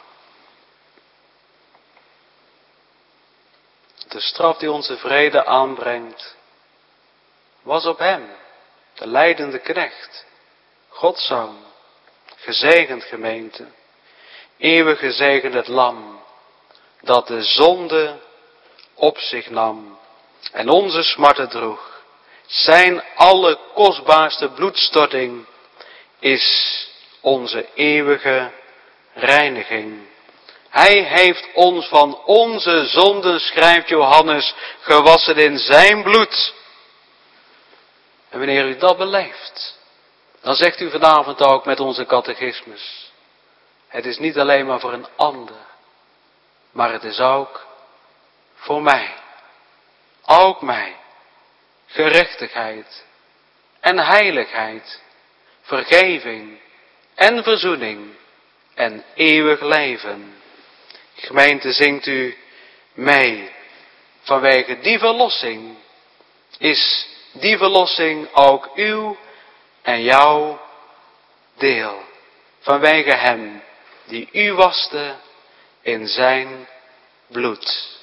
De straf die onze vrede aanbrengt, was op hem, de lijdende knecht, Gods Zoon, gezegend gemeente, eeuwig gezegend het lam, dat de zonde op zich nam en onze smarten droeg. Zijn allerkostbaarste bloedstorting is onze eeuwige reiniging. Hij heeft ons van onze zonden, schrijft Johannes, gewassen in zijn bloed. En wanneer u dat beleeft, dan zegt u vanavond ook met onze catechismus: het is niet alleen maar voor een ander, maar het is ook voor mij. Ook mij. Gerechtigheid en heiligheid, vergeving en verzoening en eeuwig leven. Gemeente, zingt u mee. Vanwege die verlossing is die verlossing ook uw en jouw deel. Vanwege hem die u waste in zijn bloed.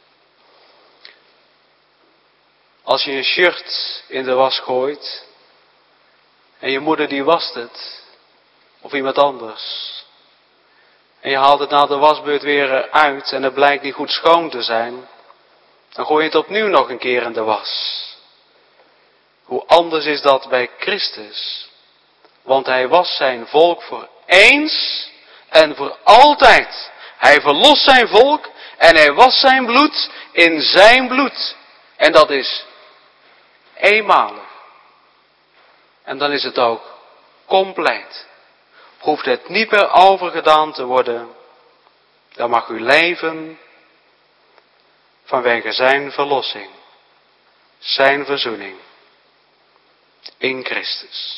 Als je een shirt in de was gooit en je moeder die wast het, of iemand anders, en je haalt het na de wasbeurt weer uit en het blijkt niet goed schoon te zijn, dan gooi je het opnieuw nog een keer in de was. Hoe anders is dat bij Christus? Want hij was zijn volk voor eens en voor altijd. Hij verlost zijn volk en hij was zijn bloed in zijn bloed. En dat is eenmalig. En dan is het ook compleet. Hoeft het niet meer overgedaan te worden. Dan mag u leven vanwege zijn verlossing. Zijn verzoening. In Christus.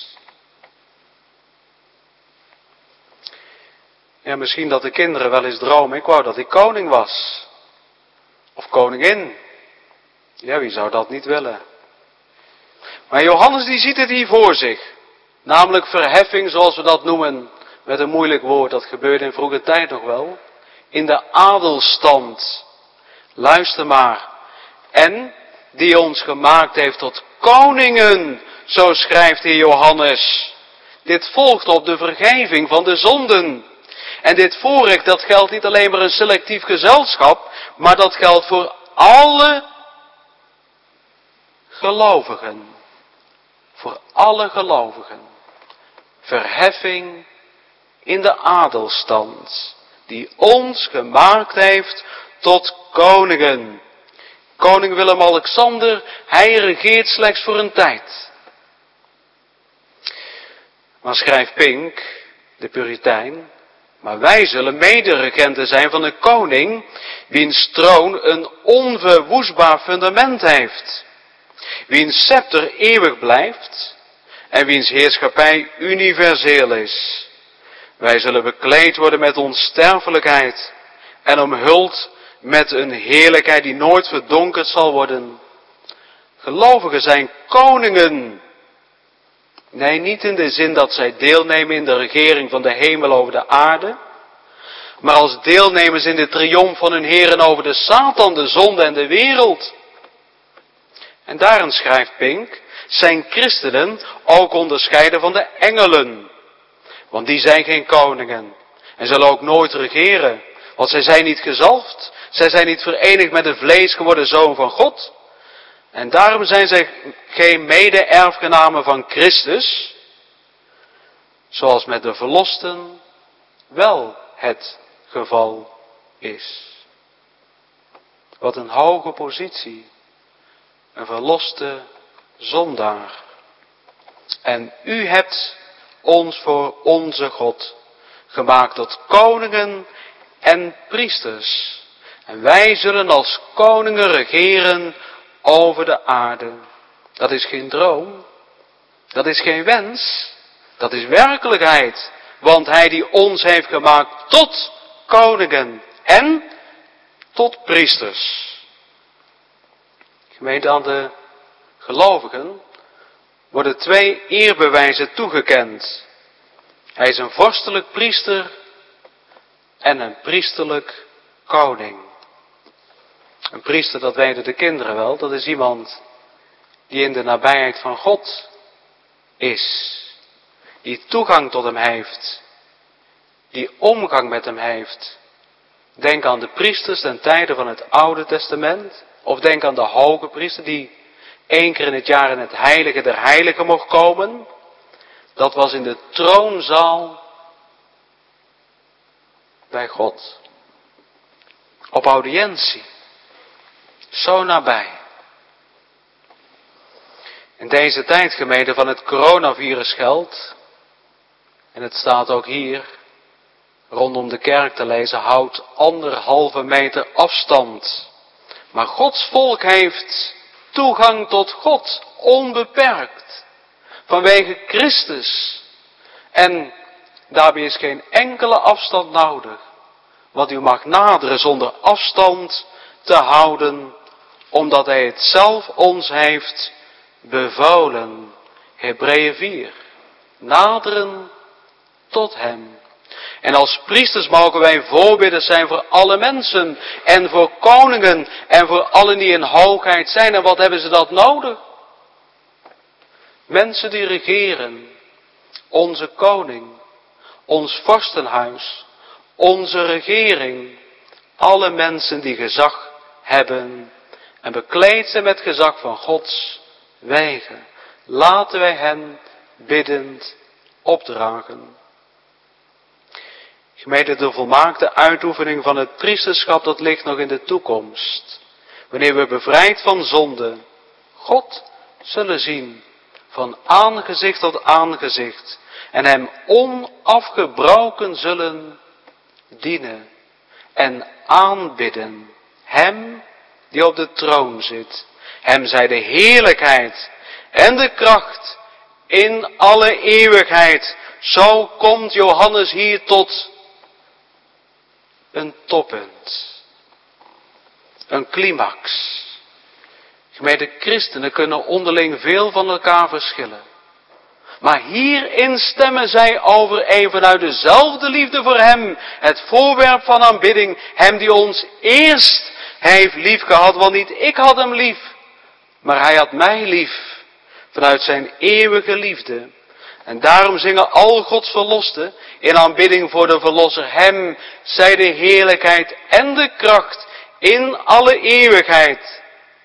Ja, misschien dat de kinderen wel eens dromen. Ik wou dat ik koning was. Of koningin. Ja, wie zou dat niet willen? Maar Johannes die ziet het hier voor zich. Namelijk verheffing, zoals we dat noemen. Met een moeilijk woord, dat gebeurde in vroege tijd nog wel. In de adelstand. Luister maar. En die ons gemaakt heeft tot koningen. Zo schrijft hier Johannes. Dit volgt op de vergeving van de zonden. En dit voorrecht, dat geldt niet alleen maar een selectief gezelschap, maar dat geldt voor alle gelovigen. Voor alle gelovigen. Verheffing in de adelstand, die ons gemaakt heeft tot koningen. Koning Willem-Alexander, hij regeert slechts voor een tijd. Maar schrijft Pink, de Puritein, maar wij zullen mederegenten zijn van een koning, wiens troon een onverwoestbaar fundament heeft, wiens scepter eeuwig blijft en wiens heerschappij universeel is. Wij zullen bekleed worden met onsterfelijkheid en omhuld met een heerlijkheid die nooit verdonkerd zal worden. Gelovigen zijn koningen. Nee, niet in de zin dat zij deelnemen in de regering van de hemel over de aarde, maar als deelnemers in de triomf van hun Heeren over de Satan, de zonde en de wereld. En daarin schrijft Pink, zijn christenen ook onderscheiden van de engelen. Want die zijn geen koningen en zullen ook nooit regeren, want zij zijn niet gezalfd, zij zijn niet verenigd met de vlees geworden zoon van God. En daarom zijn zij geen mede-erfgenamen van Christus, zoals met de verlosten wel het geval is. Wat een hoge positie, een verloste zondaar. En u hebt ons voor onze God gemaakt tot koningen en priesters. En wij zullen als koningen regeren over de aarde. Dat is geen droom. Dat is geen wens. Dat is werkelijkheid. Want hij die ons heeft gemaakt tot koningen en tot priesters. Gemeente, aan de gelovigen worden twee eerbewijzen toegekend. Hij is een vorstelijk priester en een priesterlijk koning. Een priester, dat weten de kinderen wel, dat is iemand die in de nabijheid van God is. Die toegang tot hem heeft. Die omgang met hem heeft. Denk aan de priesters ten tijde van het Oude Testament. Of denk aan de hoge priester die één keer in het jaar in het heilige der heiligen mocht komen. Dat was in de troonzaal bij God. Op audiëntie. Zo nabij. In deze tijd, gemeente, van het coronavirus geldt, en het staat ook hier, rondom de kerk te lezen, houd anderhalve meter afstand. Maar Gods volk heeft toegang tot God, onbeperkt, vanwege Christus. En daarbij is geen enkele afstand nodig, want u mag naderen zonder afstand te houden, omdat hij het zelf ons heeft bevolen. Hebreeën vier. Naderen tot hem. En als priesters mogen wij voorbidders zijn voor alle mensen. En voor koningen. En voor allen die in hoogheid zijn. En wat hebben ze dat nodig? Mensen die regeren. Onze koning. Ons vorstenhuis. onze regering, alle mensen die gezag hebben en bekleed zijn met gezag van Gods wegen. Laten wij hen biddend opdragen. Gemeente, de volmaakte uitoefening van het priesterschap, dat ligt nog in de toekomst. Wanneer we bevrijd van zonde, God zullen zien van aangezicht tot aangezicht en hem onafgebroken zullen dienen en aanbidden. Hem die op de troon zit. Hem zij de heerlijkheid en de kracht in alle eeuwigheid. Zo komt Johannes hier tot een toppunt. Een climax. Gemeente, christenen kunnen onderling veel van elkaar verschillen. Maar hierin stemmen zij overeen vanuit dezelfde liefde voor hem. Het voorwerp van aanbidding. Hem die ons eerst heeft lief gehad. Want niet ik had hem lief. Maar hij had mij lief. Vanuit zijn eeuwige liefde. En daarom zingen al Gods verlosten in aanbidding voor de Verlosser. Hem zij de heerlijkheid en de kracht in alle eeuwigheid.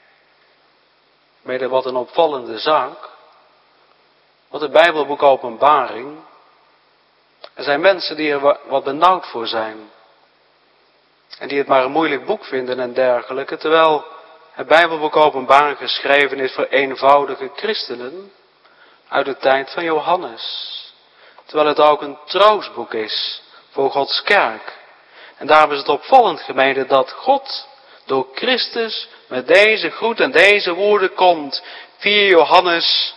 Mede wat een opvallende zaak. Wat het Bijbelboek Openbaring. Er zijn mensen die er wat benauwd voor zijn. En die het maar een moeilijk boek vinden en dergelijke. Terwijl het Bijbelboek Openbaring geschreven is voor eenvoudige christenen. Uit de tijd van Johannes. Terwijl het ook een troostboek is voor Gods kerk. En daarom is het opvallend, gemeente, dat God door Christus met deze groet en deze woorden komt. Via Johannes.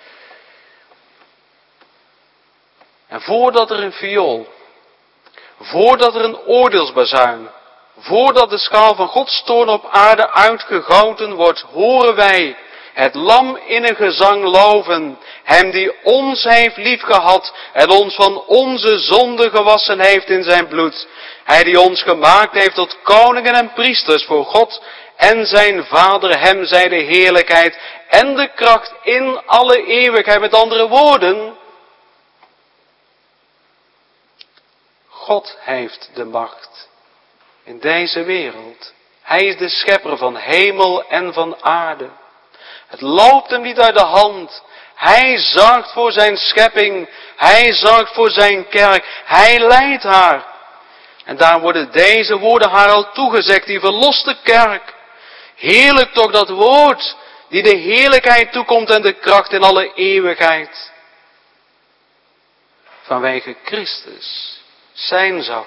En voordat er een viool, voordat er een oordeelsbazuin, voordat de schaal van Gods toorn op aarde uitgegoten wordt, horen wij het lam in een gezang loven, hem die ons heeft liefgehad en ons van onze zonde gewassen heeft in zijn bloed. Hij die ons gemaakt heeft tot koningen en priesters voor God en zijn Vader, hem zij de heerlijkheid en de kracht in alle eeuwigheid. Met andere woorden, God heeft de macht in deze wereld. Hij is de schepper van hemel en van aarde. Het loopt hem niet uit de hand. Hij zorgt voor zijn schepping. Hij zorgt voor zijn kerk. Hij leidt haar. En daarom worden deze woorden haar al toegezegd, die verloste kerk. Heerlijk toch dat woord, die de heerlijkheid toekomt en de kracht in alle eeuwigheid. Vanwege Christus, zijn zoon.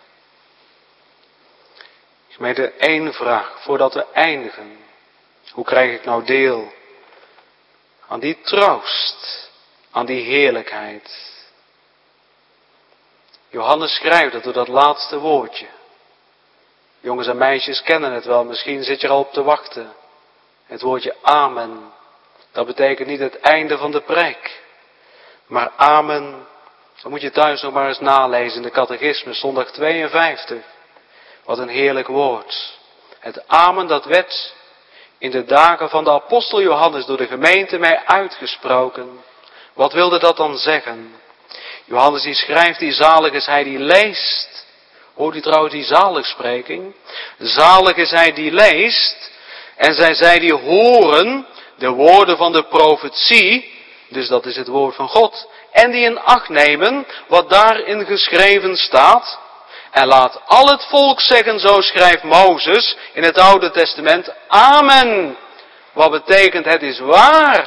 Gemeente, één vraag voordat we eindigen. Hoe krijg ik nou deel aan die troost, aan die heerlijkheid? Johannes schrijft het door dat laatste woordje. Jongens en meisjes kennen het wel, misschien zit je er al op te wachten. Het woordje amen, dat betekent niet het einde van de preek. Maar amen, dan moet je thuis nog maar eens nalezen in de catechismus, zondag tweeënvijftig. Wat een heerlijk woord. Het amen, dat werd in de dagen van de apostel Johannes door de gemeente mij uitgesproken. Wat wilde dat dan zeggen? Johannes die schrijft, die zalig is hij die leest. Hoort u trouwens die zaligspreking? Zalig is hij die leest. En zij zij die horen de woorden van de profetie. Dus dat is het woord van God. En die in acht nemen wat daarin geschreven staat. En laat al het volk zeggen, zo schrijft Mozes in het Oude Testament, amen. Wat betekent het is waar?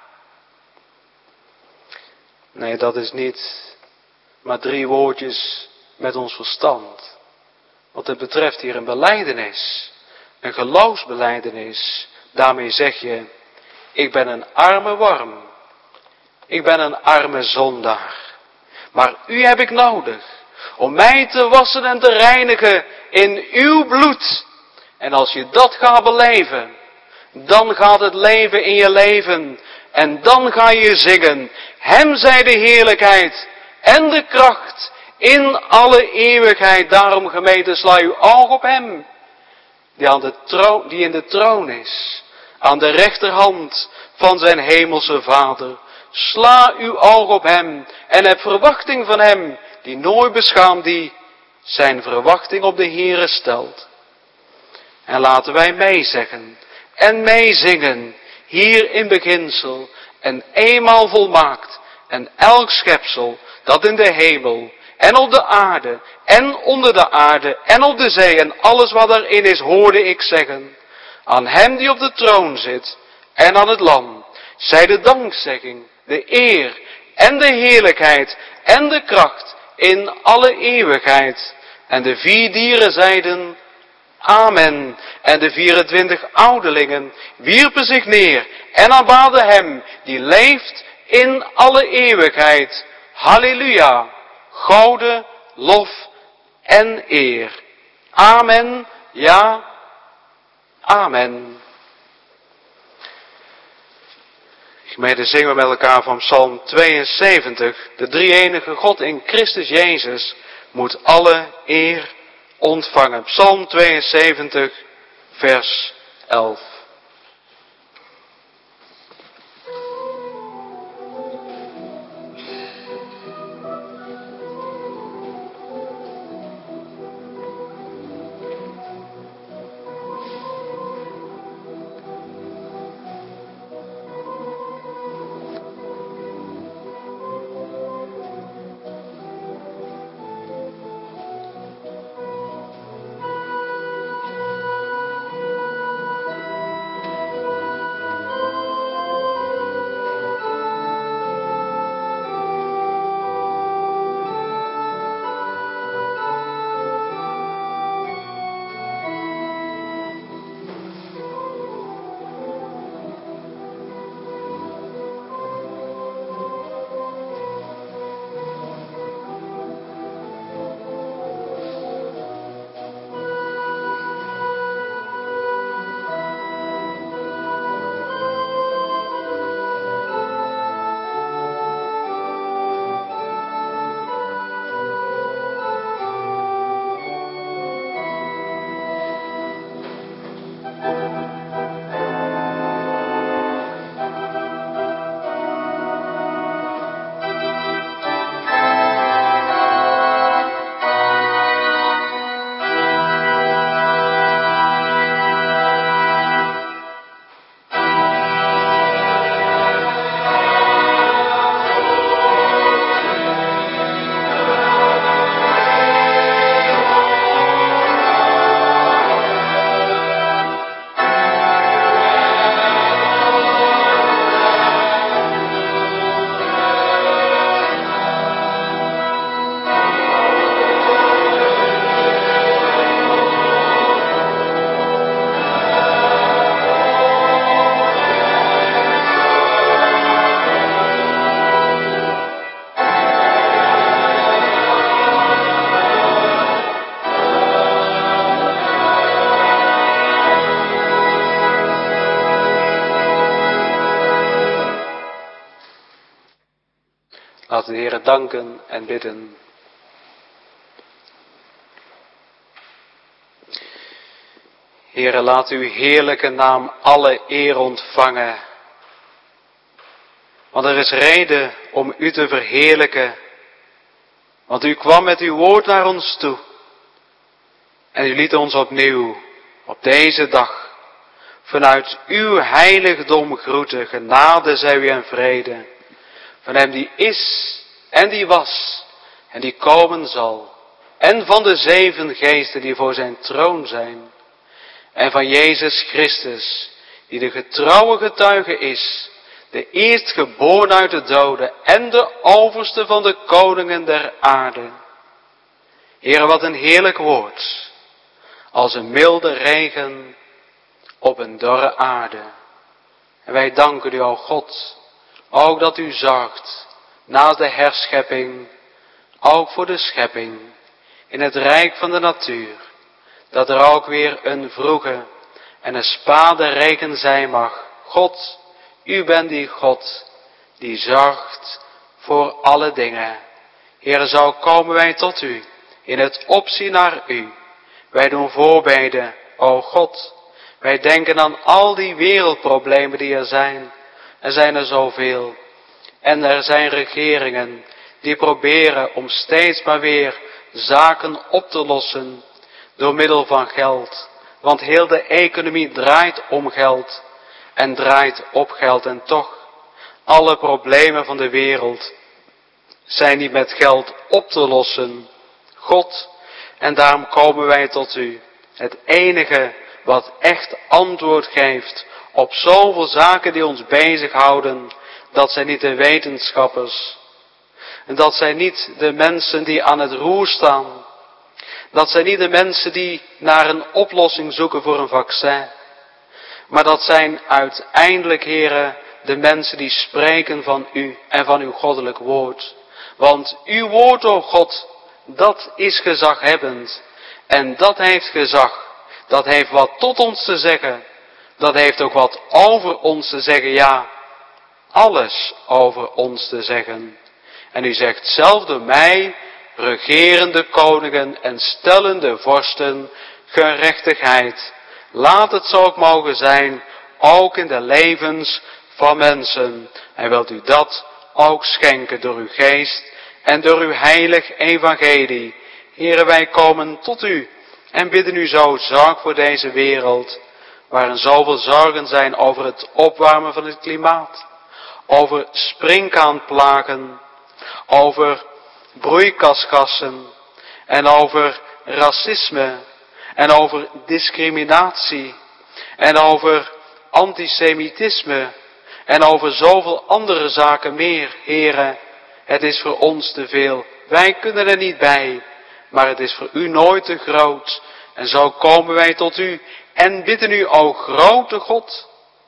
Nee, dat is niet maar drie woordjes met ons verstand. Wat het betreft hier een belijdenis, een geloofsbelijdenis. Daarmee zeg je, ik ben een arme worm. Ik ben een arme zondaar. Maar u heb ik nodig. Om mij te wassen en te reinigen in uw bloed. En als je dat gaat beleven, dan gaat het leven in je leven. En dan ga je zingen. Hem zij de heerlijkheid en de kracht in alle eeuwigheid. Daarom gemeente, sla uw oog op hem. Die, aan de troon, die in de troon is. Aan de rechterhand van zijn hemelse Vader. Sla uw oog op hem. En heb verwachting van hem. Die nooit beschaamt, die zijn verwachting op de Heere stelt. En laten wij meezeggen en meezingen, hier in beginsel, en eenmaal volmaakt, en elk schepsel dat in de hemel, en op de aarde, en onder de aarde, en op de zee, en alles wat erin is, hoorde ik zeggen, aan hem die op de troon zit, en aan het lam, zij de dankzegging, de eer, en de heerlijkheid, en de kracht, in alle eeuwigheid. En de vier dieren zeiden, amen. En de vierentwintig ouderlingen wierpen zich neer en aanbaden hem, die leeft in alle eeuwigheid. Halleluja, gouden, lof en eer. Amen, ja, amen. Gemeente, zingen we met elkaar van Psalm tweeënzeventig. De drie-enige God in Christus Jezus moet alle eer ontvangen. Psalm tweeënzeventig, vers elf. Laten we de Heere danken en bidden. Heere, laat uw heerlijke naam alle eer ontvangen. Want er is reden om u te verheerlijken. Want u kwam met uw woord naar ons toe. En u liet ons opnieuw, op deze dag, vanuit uw heiligdom groeten. Genade zij u en vrede. Van hem die is en die was en die komen zal. En van de zeven geesten die voor zijn troon zijn. En van Jezus Christus, die de getrouwe getuige is, de eerstgeboren uit de doden en de overste van de koningen der aarde. Heere, wat een heerlijk woord, als een milde regen op een dorre aarde. En wij danken u, o God, ook dat u zorgt, naast de herschepping, ook voor de schepping, in het rijk van de natuur, dat er ook weer een vroege en een spade regen zijn mag. God, u bent die God, die zorgt voor alle dingen. Heere, zo komen wij tot u, in het opzien naar u. Wij doen voorbeden, o God. Wij denken aan al die wereldproblemen die er zijn. Er zijn er zoveel. En er zijn regeringen die proberen om steeds maar weer zaken op te lossen door middel van geld. Want heel de economie draait om geld en draait op geld. En toch, alle problemen van de wereld zijn niet met geld op te lossen. God, en daarom komen wij tot u. Het enige wat echt antwoord geeft op zoveel zaken die ons bezighouden, dat zijn niet de wetenschappers. En dat zijn niet de mensen die aan het roer staan. Dat zijn niet de mensen die naar een oplossing zoeken voor een vaccin. Maar dat zijn uiteindelijk, heren, de mensen die spreken van u en van uw goddelijk woord. Want uw woord, o God, dat is gezaghebbend. En dat heeft gezag. Dat heeft wat tot ons te zeggen. Dat heeft ook wat over ons te zeggen. Ja, alles over ons te zeggen. En u zegt zelf door mij, regerende koningen en stellende vorsten, gerechtigheid. Laat het zo ook mogen zijn, ook in de levens van mensen. En wilt u dat ook schenken door uw geest en door uw heilig evangelie. Heren, wij komen tot u en bidden u zo, zorg voor deze wereld, waarin zoveel zorgen zijn over het opwarmen van het klimaat, over springkaanplagen, over broeikasgassen en over racisme en over discriminatie en over antisemitisme en over zoveel andere zaken meer. Heren, het is voor ons te veel. Wij kunnen er niet bij, maar het is voor u nooit te groot. En zo komen wij tot u en bidden u, o grote God,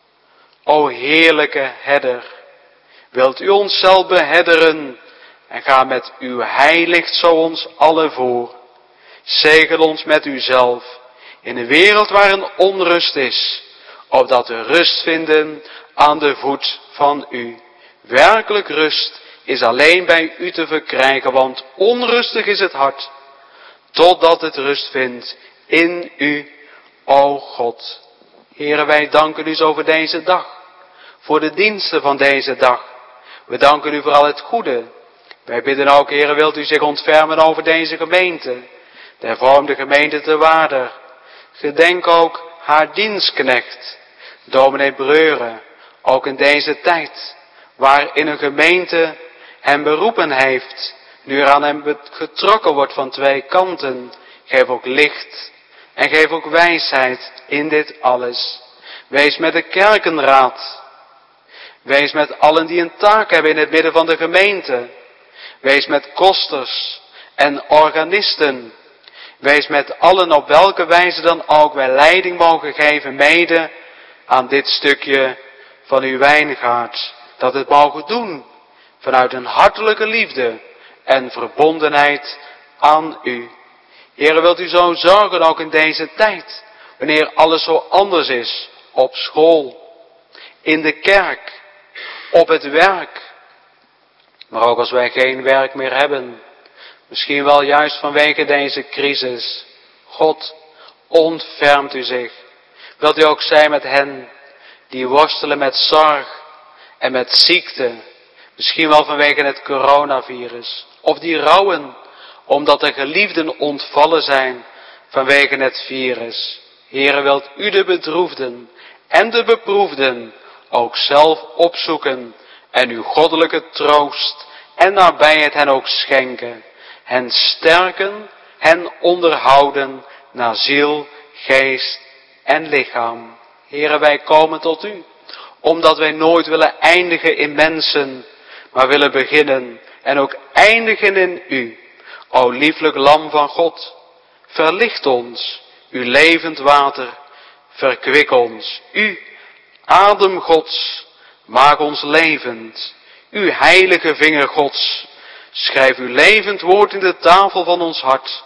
o heerlijke herder, wilt u ons zelf behedderen en ga met uw heiligt zo ons allen voor. Zegel ons met uzelf in een wereld waarin onrust is, opdat we rust vinden aan de voet van u. Werkelijk rust is alleen bij u te verkrijgen, want onrustig is het hart, totdat het rust vindt in u, o God. Heren, wij danken u zo voor deze dag, voor de diensten van deze dag. We danken u voor al het goede. Wij bidden ook, heren, wilt u zich ontfermen over deze gemeente, de hervormde gemeente te Waarder. Gedenk ook haar dienstknecht, dominee Breuren, ook in deze tijd, waarin een gemeente hem beroepen heeft, nu er aan hem getrokken wordt van twee kanten. Geef ook licht en geef ook wijsheid in dit alles. Wees met de kerkenraad. Wees met allen die een taak hebben in het midden van de gemeente. Wees met kosters en organisten. Wees met allen op welke wijze dan ook wij leiding mogen geven mede aan dit stukje van uw wijngaard. Dat het mogen doen vanuit een hartelijke liefde en verbondenheid aan u. Heere, wilt u zo zorgen ook in deze tijd, wanneer alles zo anders is, op school, in de kerk, op het werk. Maar ook als wij geen werk meer hebben, misschien wel juist vanwege deze crisis. God, ontfermt u zich. Wilt u ook zijn met hen die worstelen met zorg en met ziekte, misschien wel vanwege het coronavirus, of die rouwen omdat de geliefden ontvallen zijn vanwege het virus. Heere, wilt u de bedroefden en de beproefden ook zelf opzoeken en uw goddelijke troost en nabijheid hen ook schenken. Hen sterken, hen onderhouden naar ziel, geest en lichaam. Heere, wij komen tot u, omdat wij nooit willen eindigen in mensen, maar willen beginnen en ook eindigen in u. O lieflijk lam van God, verlicht ons, uw levend water, verkwik ons. U, adem Gods, maak ons levend. Uw heilige vinger Gods, schrijf uw levend woord in de tafel van ons hart.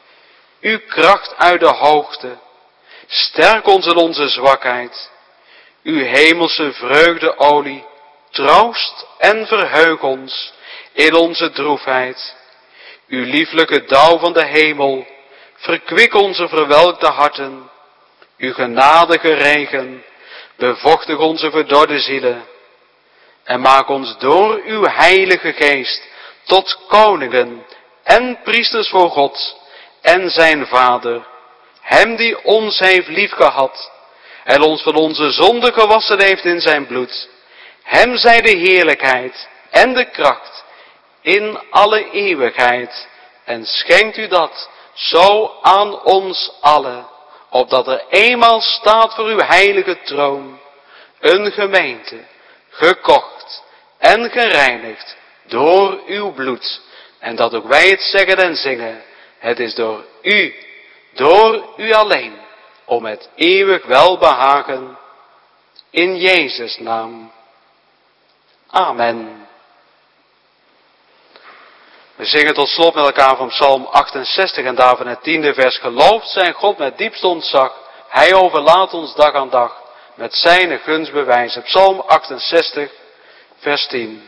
Uw kracht uit de hoogte, sterk ons in onze zwakheid. Uw hemelse vreugdeolie, troost en verheug ons in onze droefheid. Uw lieflijke dauw van de hemel, verkwik onze verwelkte harten. Uw genadige regen, bevochtig onze verdorde zielen. En maak ons door uw heilige geest tot koningen en priesters voor God en zijn Vader, hem die ons heeft liefgehad en ons van onze zonde gewassen heeft in zijn bloed. Hem zij de heerlijkheid en de kracht in alle eeuwigheid. En schenkt u dat zo aan ons allen, opdat er eenmaal staat voor uw heilige troon een gemeente, gekocht en gereinigd door uw bloed. En dat ook wij het zeggen en zingen, het is door u, door u alleen, om het eeuwig welbehagen, in Jezus' naam. Amen. We zingen tot slot met elkaar van Psalm achtenzestig en daarvan het tiende vers. Geloofd zijn God met diepst ontzag, hij overlaat ons dag aan dag met zijn gunst bewijzen. Psalm achtenzestig, vers tien.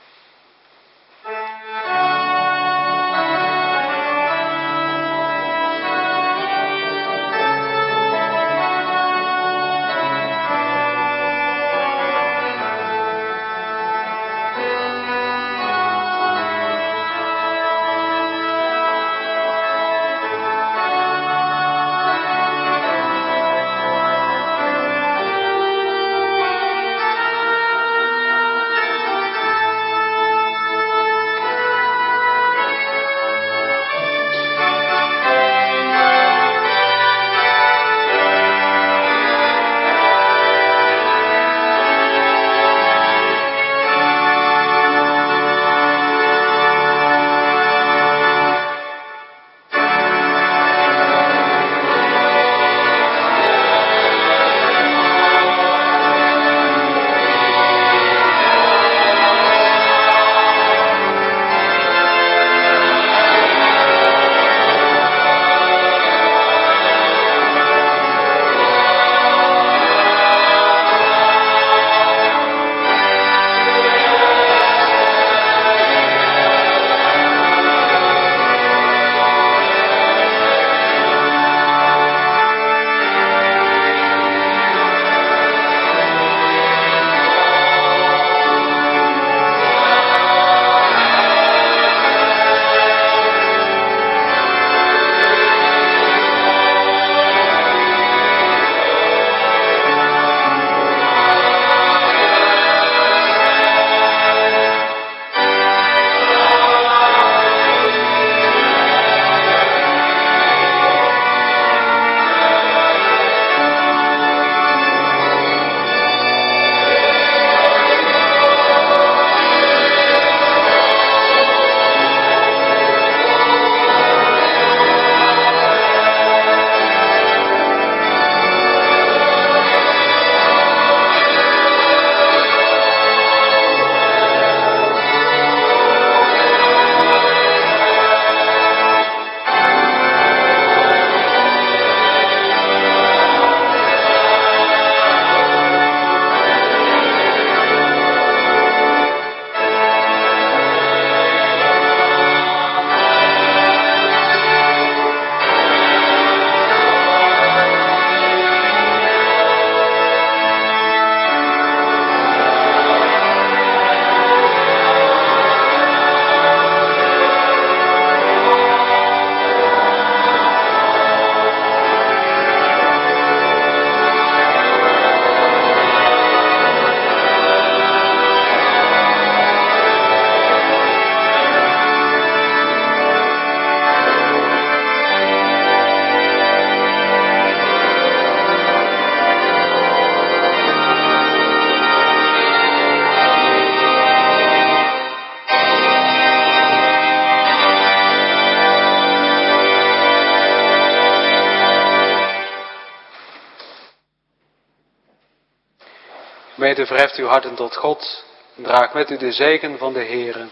Gemeente, verheft uw harten tot God en draag met u de zegen van de Heere.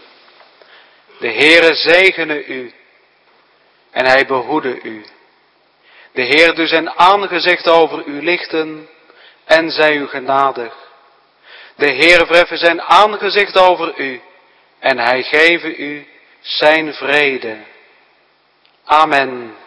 De Heere zegene u en hij behoede u. De Heer doet zijn aangezicht over u lichten en zij u genadig. De Heer verheffe zijn aangezicht over u en hij geve u zijn vrede. Amen.